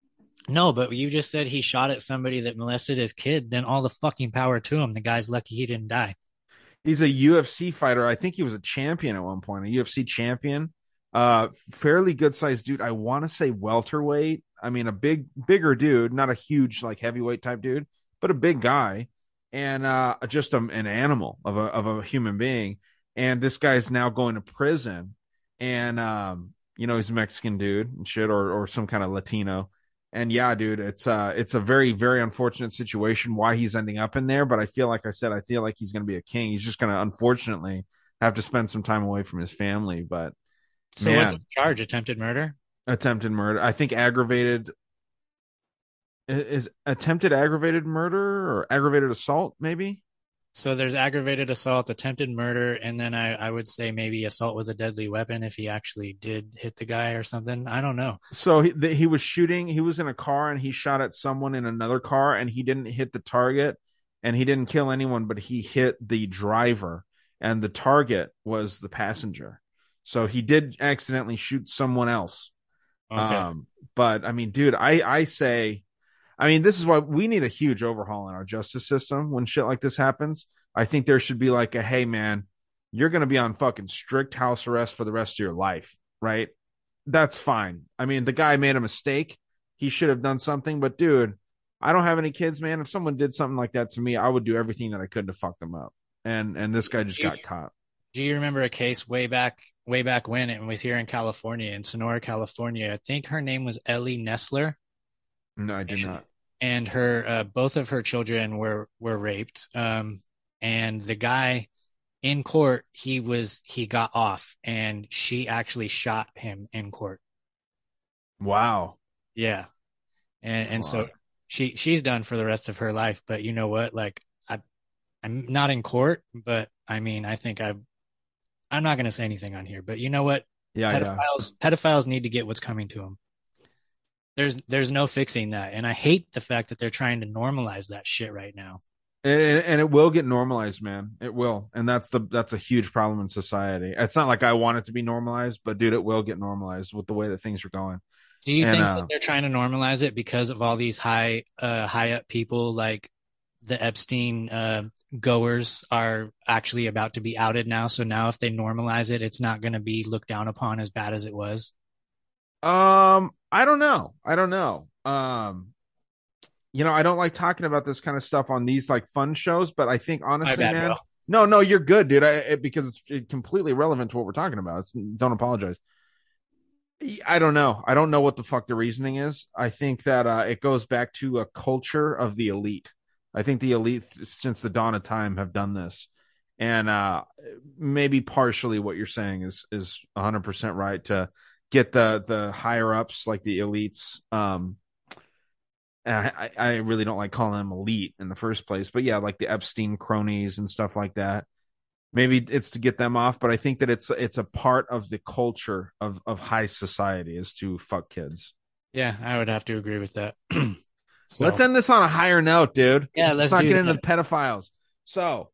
No, but you just said he shot at somebody that molested his kid. Then all the fucking power to him. The guy's lucky he didn't die. He's a U F C fighter. I think he was a champion at one point, a U F C champion. Uh, fairly good sized dude. I want to say welterweight. I mean, a big, bigger dude, not a huge like heavyweight type dude, but a big guy, and uh, just a, an animal of a of a human being. And this guy's now going to prison, and um, you know, he's a Mexican dude and shit, or or some kind of Latino. And yeah, dude, it's uh it's a very, very unfortunate situation why he's ending up in there. But I feel like I said, I feel like he's gonna be a king. He's just gonna unfortunately have to spend some time away from his family. But So what's the man, charge? Attempted murder? attempted murder. I think aggravated is attempted aggravated murder or aggravated assault, maybe. So there's aggravated assault, attempted murder, and then I, I would say maybe assault with a deadly weapon if he actually did hit the guy or something. I don't know. So he, the, he was shooting. He was in a car and he shot at someone in another car, and he didn't hit the target, and he didn't kill anyone, but he hit the driver, and the target was the passenger. So he did accidentally shoot someone else. Okay. Um, but I mean, dude, I I say, I mean, this is why we need a huge overhaul in our justice system when shit like this happens. I think there should be like a, hey man, you're gonna be on fucking strict house arrest for the rest of your life, right? That's fine. I mean, the guy made a mistake. He should have done something, but dude, I don't have any kids, man. If someone did something like that to me, I would do everything that I could to fuck them up. And and this guy just Do you, got caught. do you remember a case way back way back when it was here in California, in Sonora, California? I think her name was Ellie Nessler, No, I did and, not. and her uh, both of her children were were raped. Um, and the guy in court, he was he got off, and she actually shot him in court. Wow. Yeah. And and so Fuck. she she's done for the rest of her life. But you know what? Like I I'm not in court, but I mean I think I I'm not going to say anything on here. But you know what? Yeah, yeah. Pedophiles pedophiles need to get what's coming to them. There's there's no fixing that, and I hate the fact that they're trying to normalize that shit right now. And, and it will get normalized, man. It will, and that's the that's a huge problem in society. It's not like I want it to be normalized, but dude, it will get normalized with the way that things are going. Do you And think uh, that they're trying to normalize it because of all these high uh high up people like the Epstein uh goers are actually about to be outed now? So now if they normalize it, it's not going to be looked down upon as bad as it was. um, I don't know. I don't know. Um, you know, I don't like talking about this kind of stuff on these like fun shows, but I think My honestly, bad, man, bro. no, no, you're good, dude. I, it, because it's, it's completely relevant to what we're talking about. It's, don't apologize. I don't know. I don't know what the fuck the reasoning is. I think that uh, it goes back to a culture of the elite. I think the elite, since the dawn of time, have done this, and uh, maybe partially what you're saying is is one hundred percent right to get the the higher ups like the elites. Um, I, I really don't like calling them elite in the first place, but yeah, like the Epstein cronies and stuff like that. Maybe it's to get them off, but I think that it's it's a part of the culture of of high society is to fuck kids. Yeah, I would have to agree with that. So Let's end this on a higher note, dude. yeah, Let's let's not do get into the that. pedophiles. So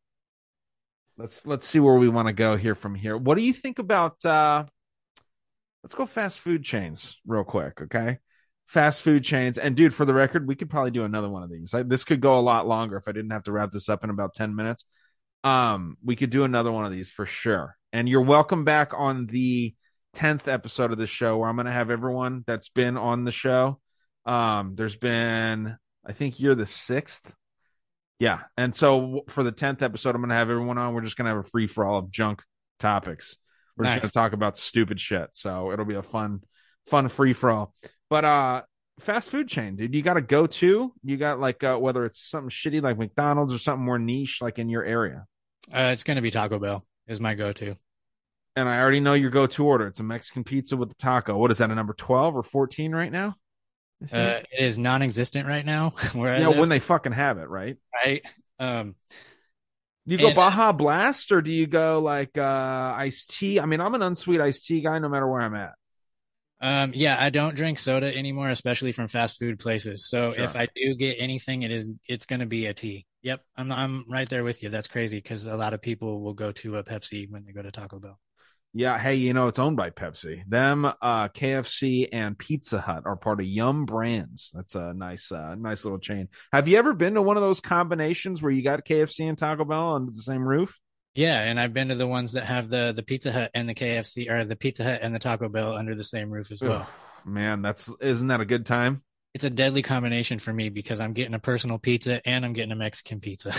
let's let's see where we want to go here from here. What do you think about uh let's go fast food chains real quick, okay? Fast food chains. And dude, for the record, we could probably do another one of these. I, this could go a lot longer if I didn't have to wrap this up in about ten minutes. Um, we could do another one of these for sure. And you're welcome back on the tenth episode of the show where I'm going to have everyone that's been on the show. Um, there's been, I think you're the sixth. Yeah. And so for the tenth episode, I'm going to have everyone on. We're just going to have a free for all of junk topics. We're just Nice. going to talk about stupid shit. So it'll be a fun, fun free for all. But, uh, fast food chain, dude, you got to go to, you got like, uh, whether it's something shitty like McDonald's or something more niche, like in your area. Uh, it's going to be Taco Bell is my go-to. And I already know your go-to order. It's a Mexican pizza with the taco. What is that, a number twelve or fourteen right now? I think. Uh, it is non-existent right now where I Yeah, live, when they fucking have it, right? right? Um, Do you go and Baja Blast or do you go like uh iced tea? I mean, I'm an unsweet iced tea guy no matter where I'm at. um, yeah, I don't drink soda anymore, especially from fast food places. So if Sure. I do get anything, it is it's going to be a tea. Yep, I'm I'm right there with you. That's crazy because a lot of people will go to a Pepsi when they go to Taco Bell. Yeah, hey, you know, it's owned by Pepsi. Them, uh, K F C and Pizza Hut are part of Yum Brands. That's a nice, uh, nice little chain. Have you ever been to one of those combinations where you got K F C and Taco Bell under the same roof? Yeah, and I've been to the ones that have the the Pizza Hut and the K F C or the Pizza Hut and the Taco Bell under the same roof as Ugh, well. man, that's isn't that a good time? It's a deadly combination for me because I'm getting a personal pizza and I'm getting a Mexican pizza.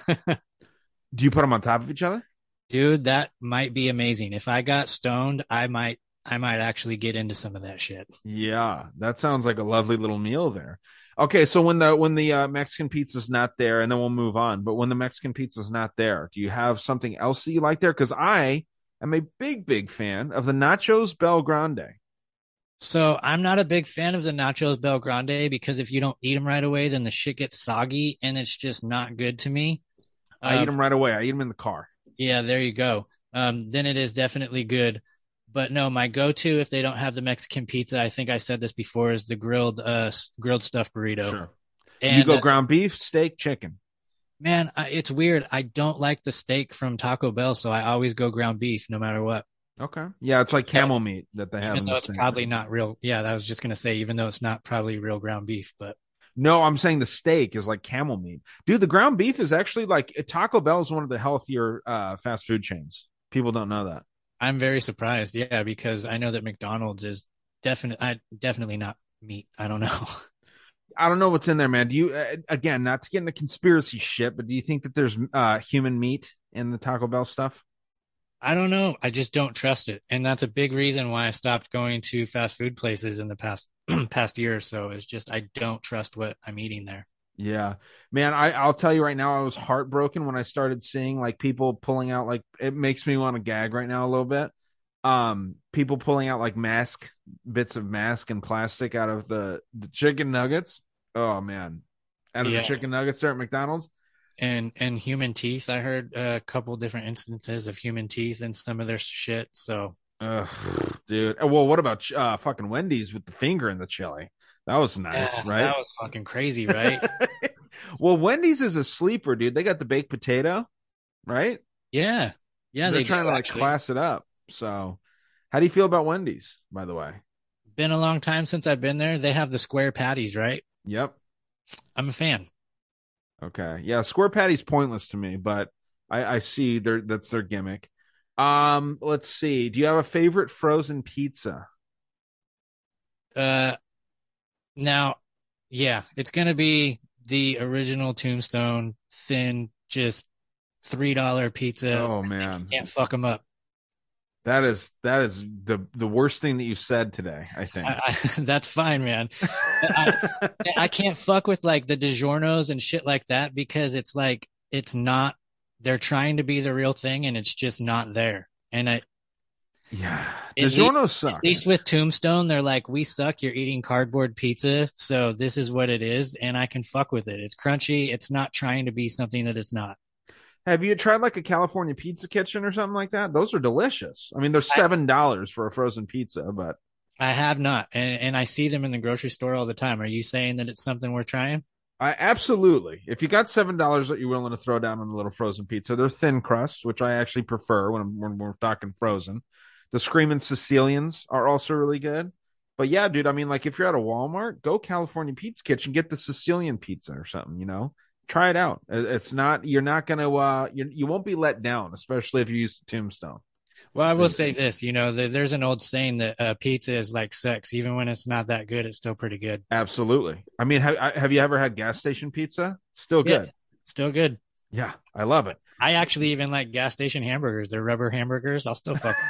Do you put them on top of each other? Dude, that might be amazing. If I got stoned, I might I might actually get into some of that shit. Yeah, that sounds like a lovely little meal there. Okay, so when the when the uh, Mexican pizza's not there, and then we'll move on. But when the Mexican pizza's not there, do you have something else that you like there? Because I am a big, big fan of the Nachos Bel Grande. So I'm not a big fan of the Nachos Bel Grande because if you don't eat them right away, then the shit gets soggy and it's just not good to me. I eat Um, them right away. I eat them in the car. yeah, there you go. Um, then it is definitely good. But no, my go-to if they don't have the Mexican pizza, I think I said this before, is the grilled uh s- grilled stuffed burrito. Sure. You And go uh, ground beef, steak, chicken. man, I, it's weird. I don't like the steak from Taco Bell, so I always go ground beef no matter what. Okay. Yeah, it's like camel meat that they have Even in though the it's steak. probably not real. Yeah, I was just gonna say, even though it's not probably real ground beef, but No, I'm saying the steak is like camel meat. Dude, the ground beef is actually like Taco Bell is one of the healthier uh, fast food chains. People don't know that. I'm very surprised. Yeah, because I know that McDonald's is definitely, I definitely not meat. I don't know. I don't know what's in there, man. Do you, uh, again, not to get into conspiracy shit, but do you think that there's uh, human meat in the Taco Bell stuff? I don't know. I just don't trust it, and that's a big reason why I stopped going to fast food places in the past past year or so. Is just I don't trust what I'm eating there. Yeah, man, I, I'll tell you right now, I was heartbroken when I started seeing like people pulling out, like, it makes me want to gag right now a little bit. Um, people pulling out like mask, bits of mask and plastic out of the, the chicken nuggets. Oh, man. Out of Yeah, the chicken nuggets there at McDonald's. and and human teeth. I heard a couple different instances of human teeth in some of their shit. So Ugh, dude. Well, what about uh, fucking Wendy's with the finger in the chili? That was nice, Yeah, right? that was fucking crazy, right? Well, Wendy's is a sleeper, dude. They got the baked potato, right? Yeah. Yeah, They're they do trying to like actually. class it up. So, how do you feel about Wendy's, by the way? Been a long time since I've been there. They have the square patties, right? Yep. I'm a fan. Okay. Yeah, square patty's pointless to me, but I, I see their that's their gimmick. Um, let's see. Do you have a favorite frozen pizza? Uh now, yeah, it's gonna be the original Tombstone thin, just three dollar pizza. Oh man. Can't fuck them up. That is that is the the worst thing that you said today, I think. I, I, that's fine, man. I, I can't fuck with like the DiGiorno's and shit like that because it's like it's not. They're trying to be the real thing, and it's just not there. And I, Yeah. at least, DiGiorno at suck. least with Tombstone, they're like, "We suck. You're eating cardboard pizza, so this is what it is, and I can fuck with it. It's crunchy. It's not trying to be something that it's not." Have you tried like a California Pizza Kitchen or something like that? Those are delicious. I mean, they're I, seven dollars for a frozen pizza, but I have not, and, and I see them in the grocery store all the time. Are you saying that it's something we're trying? I absolutely. If you got seven dollars that you're willing to throw down on a little frozen pizza, they're thin crust, which I actually prefer when, I'm, when we're talking frozen. The Screaming Sicilians are also really good. But yeah, dude, I mean, like if you're at a Walmart, go California Pizza Kitchen, get the Sicilian pizza or something. You know, try it out. It's not you're not gonna uh you you won't be let down, especially if you use Tombstone. Well, I So, will say this, you know, there's an old saying that uh, pizza is like sex. Even when it's not that good, it's still pretty good. absolutely. I mean, have have you ever had gas station pizza? Still Yeah, good. still good. Yeah, I love it. I actually even like gas station hamburgers. They're rubber hamburgers. I'll still fuck.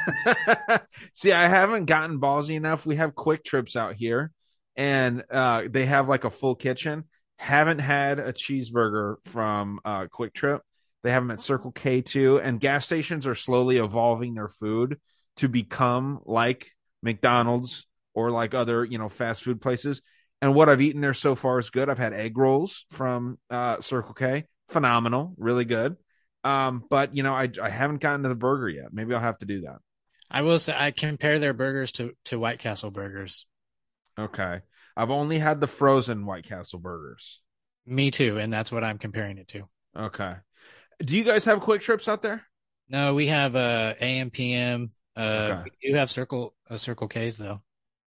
See, I haven't gotten ballsy enough. We have Quick Trips out here, and uh, they have like a full kitchen. Haven't had a cheeseburger from uh, Quick Trip. They have them at Circle K too, and gas stations are slowly evolving their food to become like McDonald's or like other you know fast food places. And what I've eaten there so far is good. I've had egg rolls from uh, Circle K, phenomenal, really good. Um, but you know, I I haven't gotten to the burger yet. Maybe I'll have to do that. I will say I compare their burgers to to White Castle burgers. Okay. I've only had the frozen White Castle burgers. Me too, and that's what I'm comparing it to. Okay. Do you guys have quick trips out there? No, we have uh, A M P M. Uh, Okay. we do have Circle uh, Circle K's though.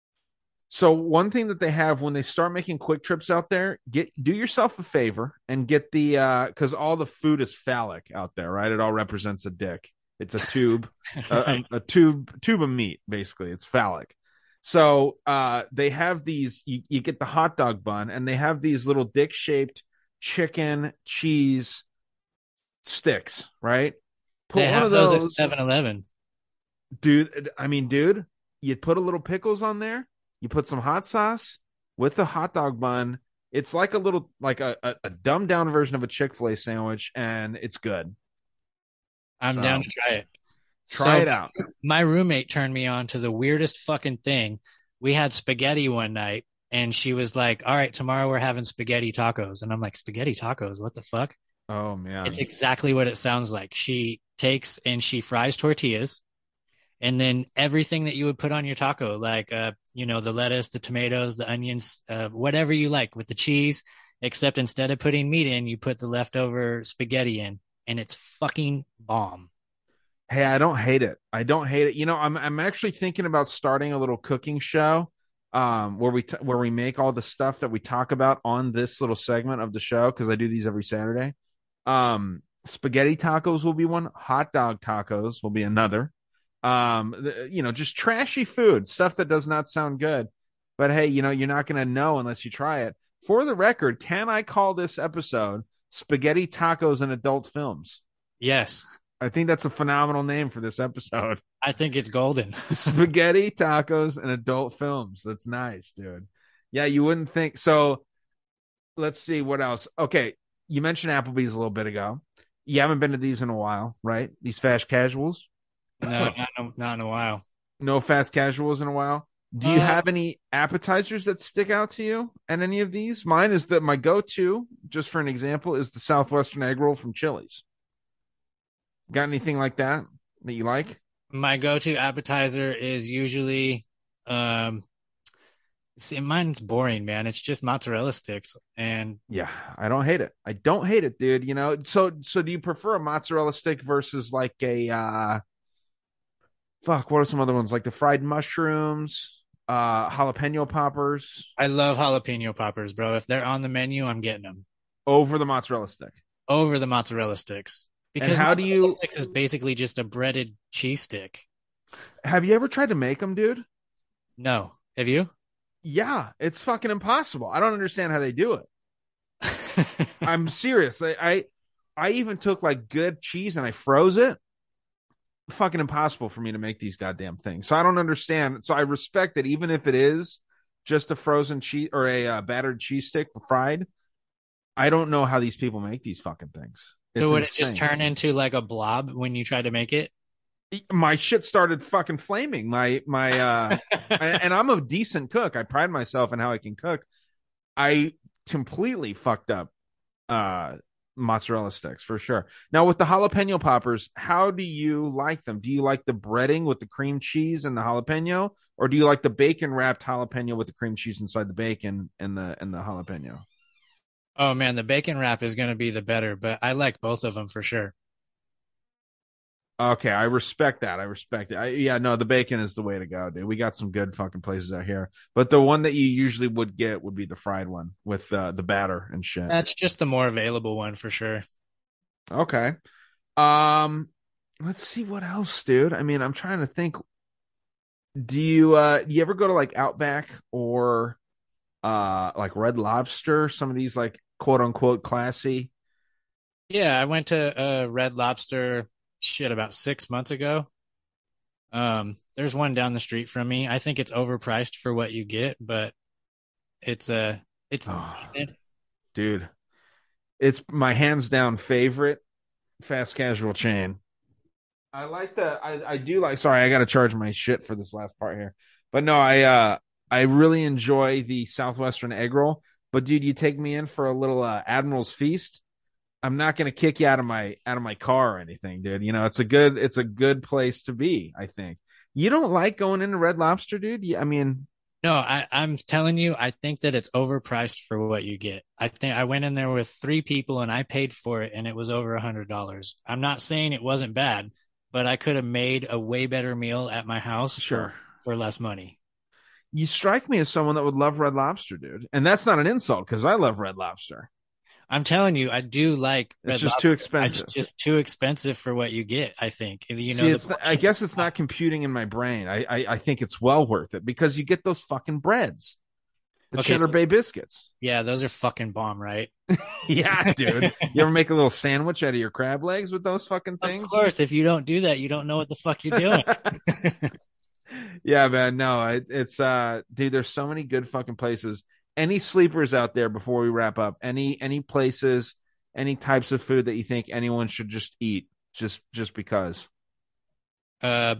So one thing that they have when they start making quick trips out there, get do yourself a favor and get the uh because all the food is phallic out there, right? It all represents a dick. It's a tube, a, a, a tube tube of meat, basically. It's phallic. So uh they have these you, you get the hot dog bun and they have these little dick shaped chicken cheese sticks, right? Put They one have of those at those, Seven Eleven. dude. I mean, dude, you put a little pickles on there, you put some hot sauce with the hot dog bun. It's like a little, like a, a, a dumbed down version of a Chick-fil-A sandwich, and it's good. I'm So down to try it. try So it out. my roommate turned me on to the weirdest fucking thing. We had spaghetti one night and she was like, "All right, tomorrow we're having spaghetti tacos." And I'm like, "Spaghetti tacos? What the fuck?" Oh It's man. exactly what it sounds like. She takes and she fries tortillas and then everything that you would put on your taco, like uh, you know, the lettuce, the tomatoes, the onions, uh, whatever you like with the cheese, except instead of putting meat in, you put the leftover spaghetti in, and it's fucking bomb. Hey, I don't hate it. I don't hate it. You know, I'm I'm actually thinking about starting a little cooking show, um, where we t- where we make all the stuff that we talk about on this little segment of the show because I do these every Saturday. Um, spaghetti tacos will be one. Hot dog tacos will be another. Um, the, you know, just trashy food, stuff that does not sound good. But hey, you know, you're not going to know unless you try it. For the record, can I call this episode Spaghetti Tacos and Adult Films? Yes, I think that's a phenomenal name for this episode. I think it's golden. Spaghetti Tacos and Adult Films. That's nice, dude. Yeah, you wouldn't think. So let's see what else. Okay, you mentioned Applebee's a little bit ago. You haven't been to these in a while, right? These fast casuals. No, not, in- not in a while. No fast casuals in a while. Do you Uh, have any appetizers that stick out to you at any of these? Mine is that my go-to, just for an example, is the Southwestern egg roll from Chili's. Got anything like that that you like? my go-to appetizer is usually um See, mine's boring, man. It's just mozzarella sticks. And Yeah, I don't hate it. I don't hate it, dude. You know, so so do you prefer a mozzarella stick versus like a uh fuck, what are some other ones? Like the fried mushrooms, uh jalapeno poppers I love jalapeno poppers, bro. If they're on the menu, I'm getting them over the mozzarella stick. over the mozzarella sticks And because how do mozzarella you sticks is basically just a breaded cheese stick. have you ever tried to make them, dude? No. Have you? Yeah, it's fucking impossible. I don't understand how they do it. I'm serious. I, I I even took like good cheese and I froze it. Fucking impossible for me to make these goddamn things. So I don't understand. So I respect it, even if it is just a frozen cheese or a uh, battered cheese stick fried. I don't know how these people make these fucking things. It's So would insane. it just turn into like a blob when you try to make it? My shit started fucking flaming. My my uh, and I'm a decent cook. I pride myself in how I can cook. I completely fucked up uh mozzarella sticks for sure. Now with the jalapeno poppers, how do you like them? Do you like the breading with the cream cheese and the jalapeno, or do you like the bacon wrapped jalapeno with the cream cheese inside the bacon and the and the jalapeno? Oh man, the bacon wrap is going to be the better, but I like both of them for sure. Okay, I respect that. I respect it. I, yeah, no, the bacon is the way to go, dude. We got some good fucking places out here, but the one that you usually would get would be the fried one with uh, the batter and shit. That's just the more available one for sure. Okay. Um, let's see what else, dude. I mean, I'm trying to think. Do you uh do you ever go to like Outback or uh like Red Lobster? Some of these like quote unquote classy. Yeah, I went to uh, Red Lobster shit about six months ago. Um, there's one down the street from me. I think it's overpriced for what you get, but it's uh it's Oh, decent. dude, it's my hands down favorite fast casual chain. I like the I I do like. Sorry, I got to charge my shit for this last part here, but no, I uh I really enjoy the Southwestern egg roll. But dude, you take me in for a little uh, Admiral's Feast. I'm not gonna kick you out of my out of my car or anything, dude. You know, it's a good it's a good place to be. I think you don't like going into Red Lobster, dude. Yeah, I mean, No, I, I'm telling you, I think that it's overpriced for what you get. I think I went in there with three people and I paid for it and it was over a hundred dollars. I'm not saying it wasn't bad, but I could have made a way better meal at my house sure. for, for less money. You strike me as someone that would love Red Lobster, dude, and that's not an insult because I love Red Lobster. I'm telling you, I do like It's Red just Lobster. too expensive. It's just too expensive for what you get, I think. You know, See, the it's not, I guess it's not computing in my brain. I, I I think it's well worth it because you get those fucking breads, the Okay, Cheddar so- Bay biscuits. yeah, those are fucking bomb, right? Yeah, dude. You ever make a little sandwich out of your crab legs with those fucking Of things? course, if you don't do that, you don't know what the fuck you're doing. Yeah, man. No, it, it's uh, dude. There's so many good fucking places. Any sleepers out there before we wrap up? Any any places? Any types of food that you think anyone should just eat just just because? Uh,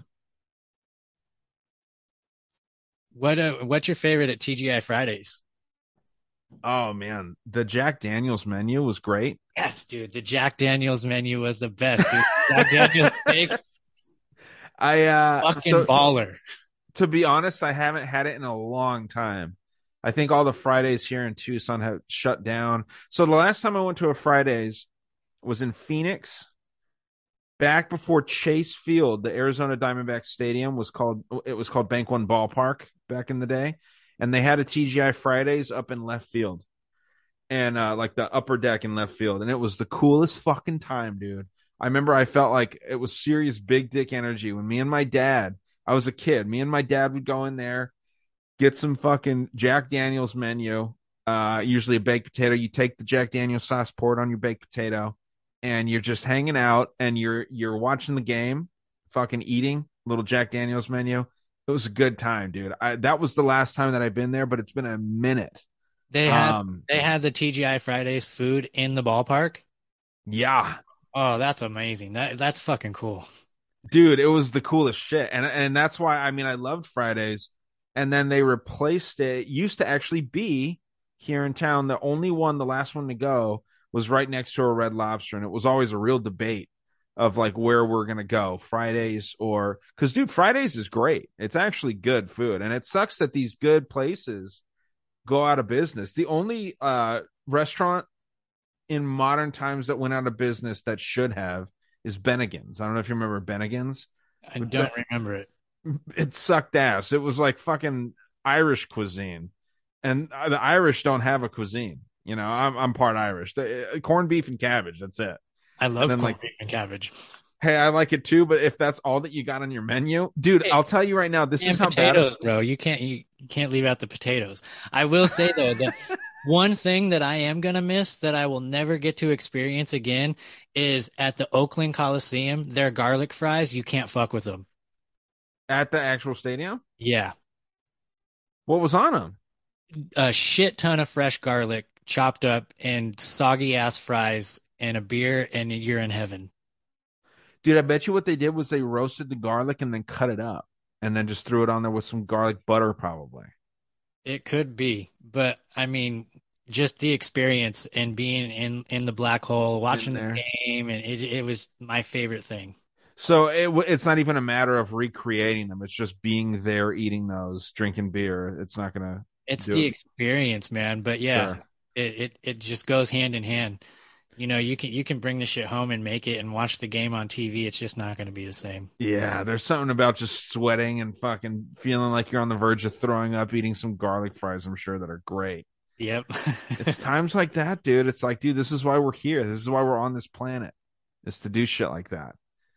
what uh, what's your favorite at T G I Fridays? Oh man, the Jack Daniels menu was great. Yes, dude, the Jack Daniels menu was the best, dude. Jack Daniels steak, I uh, fucking so, baller. to be honest, I haven't had it in a long time. I think all the Fridays here in Tucson have shut down. So the last time I went to a Fridays was in Phoenix, back before Chase Field, the Arizona Diamondbacks Stadium was called. It was called Bank One Ballpark back in the day, and they had a T G I Fridays up in left field, and uh, like the upper deck in left field, and it was the coolest fucking time, dude. I remember I felt like it was serious big dick energy when me and my dad. I was a kid. Me and my dad would go in there, get some fucking Jack Daniels menu, uh, usually a baked potato. You take the Jack Daniels sauce, pour it on your baked potato, and you're just hanging out and you're you're watching the game, fucking eating little Jack Daniels menu. It was a good time, dude. I, that was the last time that I've been there, but it's been a minute. They had Um, they had the T G I Fridays food in the ballpark. yeah, Oh, that's amazing. That that's fucking cool. dude, it was the coolest shit, and and that's why I mean I loved Fridays, and then they replaced it. It used to actually be here in town. The only one, the last one to go, was right next to a Red Lobster, and it was always a real debate of like where we're gonna go, Fridays or because dude, Fridays is great. It's actually good food, and it sucks that these good places go out of business. The only uh, restaurant in modern times that went out of business that should have is Bennigan's. I don't know if you remember Bennigan's. I But don't Ben- remember it. it sucked ass. It was like fucking Irish cuisine, and the Irish don't have a cuisine. You know, I'm I'm part Irish. The, uh, corned beef and cabbage. That's it. I And love then corned like, beef and cabbage. hey, I like it too. But if that's all that you got on your menu, dude, Hey, I'll tell you right now. This and is how bad. potatoes, bro. You can't you, you can't leave out the potatoes. I will say though that one thing that I am gonna miss that I will never get to experience again is at the Oakland Coliseum, their garlic fries. You can't fuck with them. At the actual stadium. Yeah, What was on them? a shit ton of fresh garlic chopped up and soggy ass fries and a beer, and you're in heaven. Dude, I bet you what they did was they roasted the garlic and then cut it up and then just threw it on there with some garlic butter, probably. It could be, but I mean, just the experience and being in in the black hole, watching In the there. game, and it it was my favorite thing. So it, w- it's not even a matter of recreating them. It's just being there, eating those, drinking beer. It's not gonna It's do the it. experience, man. But yeah, Sure. it, it it just goes hand in hand. You know, you can you can bring the shit home and make it and watch the game on T V. It's just not going to be the same. Yeah, there's something about just sweating and fucking feeling like you're on the verge of throwing up, eating some garlic fries, I'm sure that are great. Yep. It's times like that, dude. It's like, dude, this is why we're here. This is why we're on this planet, is to do shit like that.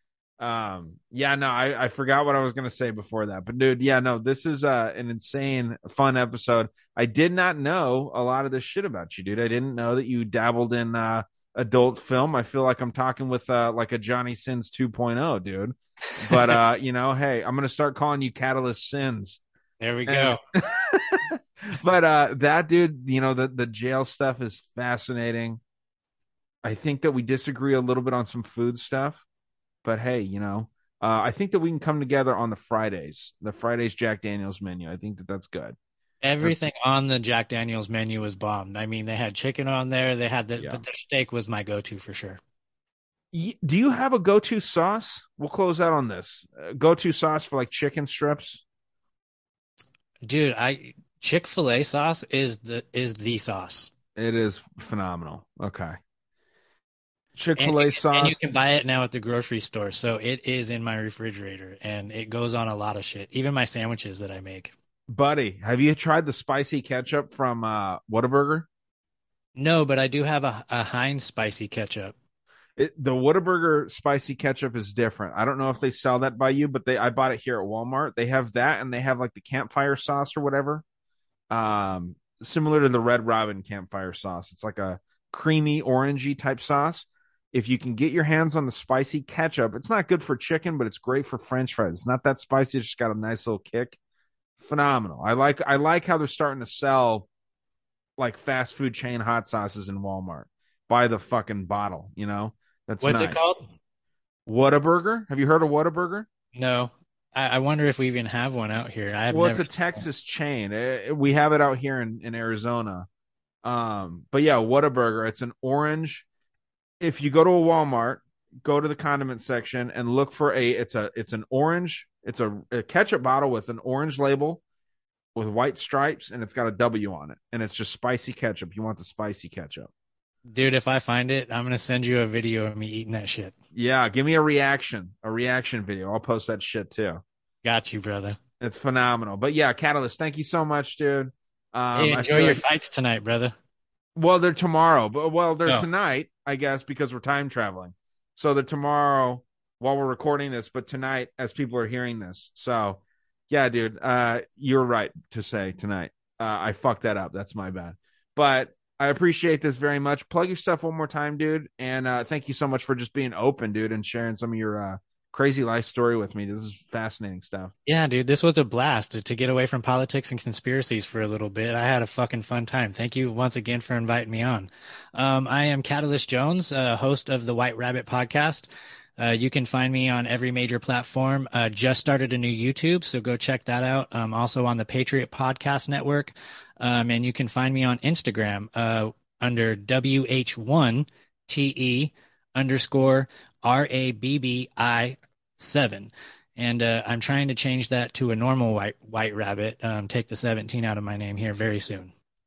Um, yeah, no, I, I forgot what I was gonna say before that. But dude, yeah, no, this is uh an insane fun episode. I did not know a lot of this shit about you, dude. I didn't know that you dabbled in uh adult film. I feel like I'm talking with uh like a Johnny Sins 2.0, dude. But uh, you know, hey, I'm gonna start calling you Catalyst Sins. There we And go. but uh that dude, you know, the the jail stuff is fascinating. I think that we disagree a little bit on some food stuff, but hey, you know, uh, I think that we can come together on the Fridays, the Fridays Jack Daniels menu. I think that that's good. Everything That's on the Jack Daniel's menu was bombed. I mean, they had chicken on there. They had the, yeah. but the steak was my go-to for sure. Y- Do you have a go-to sauce? We'll close out on this. Uh, go-to sauce for like chicken strips. Dude, I Chick-fil-A sauce is the is the sauce. It is phenomenal. Okay, And you Chick-fil-A can, and you sauce. can buy it now at the grocery store. So it is in my refrigerator and it goes on a lot of shit. Even my sandwiches that I make. Buddy, have you tried the spicy ketchup from uh Whataburger? No, but I do have a, a Heinz spicy ketchup. It, the Whataburger spicy ketchup is different. I don't know if they sell that by you, but they I bought it here at Walmart. They have that, and they have like the campfire sauce or whatever. Um, similar to the Red Robin campfire sauce. It's like a creamy orangey type sauce. If you can get your hands on the spicy ketchup, it's not good for chicken, but it's great for French fries. It's not that spicy. It's just got a nice little kick. Phenomenal. I like I like how they're starting to sell like fast food chain hot sauces in Walmart by the fucking bottle, you know? That's What's nice. it called? Whataburger? Have you heard of Whataburger? No. I, I wonder if we even have one out here. I have Well, never. it's a Texas chain. Eh, We have it out here in, in Arizona. Um, but yeah, Whataburger. It's an orange. If you go to a Walmart, go to the condiment section and look for a it's a it's an orange, it's a, a ketchup bottle with an orange label with white stripes and it's got a W on it. And it's just spicy ketchup. You want the spicy ketchup. Dude, if I find it, I'm gonna send you a video of me eating that shit. Yeah, give me a reaction, a reaction video. I'll post that shit too. Got you, brother. It's phenomenal. But yeah, Catalyst, thank you so much, dude. Um, Hey, I enjoy feel your like, fights tonight, brother. well, they're tomorrow, but well, they're Oh, tonight, I guess, because we're time traveling. So they're tomorrow while we're recording this, but tonight as people are hearing this. So yeah, dude, uh, you're right to say tonight. Uh, I fucked that up. That's my bad. But I appreciate this very much. Plug your stuff one more time, dude. And uh, thank you so much for just being open, dude, and sharing some of your uh, crazy life story with me. This is fascinating stuff. yeah, dude, this was a blast to, to get away from politics and conspiracies for a little bit. I had a fucking fun time. Thank you once again for inviting me on. Um, I am Catalyst Jones, uh, host of the White Rabbit podcast. Uh, you can find me on every major platform. Uh, just started a new YouTube, so go check that out. I'm also on the Patriot Podcast Network. Um, and you can find me on Instagram uh, under W H one T E underscore R A B B I seven. And uh, I'm trying to change that to a normal white white rabbit. Um, take the seventeen out of my name here very soon.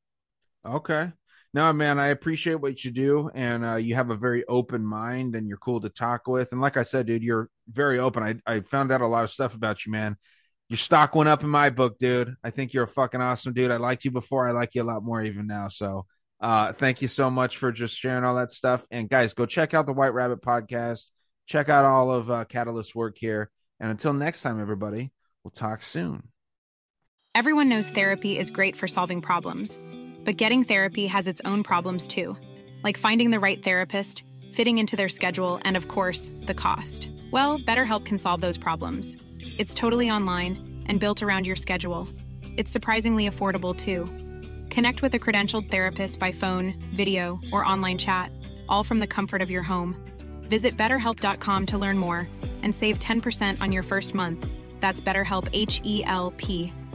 Okay. No, man, I appreciate what you do, and uh, you have a very open mind, and you're cool to talk with. And like I said, dude, you're very open. I I found out a lot of stuff about you, man. Your stock went up in my book, dude. I think you're a fucking awesome dude. I liked you before. I like you a lot more even now. So, uh, thank you so much for just sharing all that stuff. And guys, go check out the White Rabbit podcast. Check out all of uh, Catalyst's work here. And until next time, everybody, we'll talk soon. Everyone knows therapy is great for solving problems, but getting therapy has its own problems too, like finding the right therapist, fitting into their schedule, and of course, the cost. Well, BetterHelp can solve those problems. It's totally online and built around your schedule. It's surprisingly affordable too. Connect with a credentialed therapist by phone, video, or online chat, all from the comfort of your home. Visit better help dot com to learn more and save ten percent on your first month. That's BetterHelp, H E L P.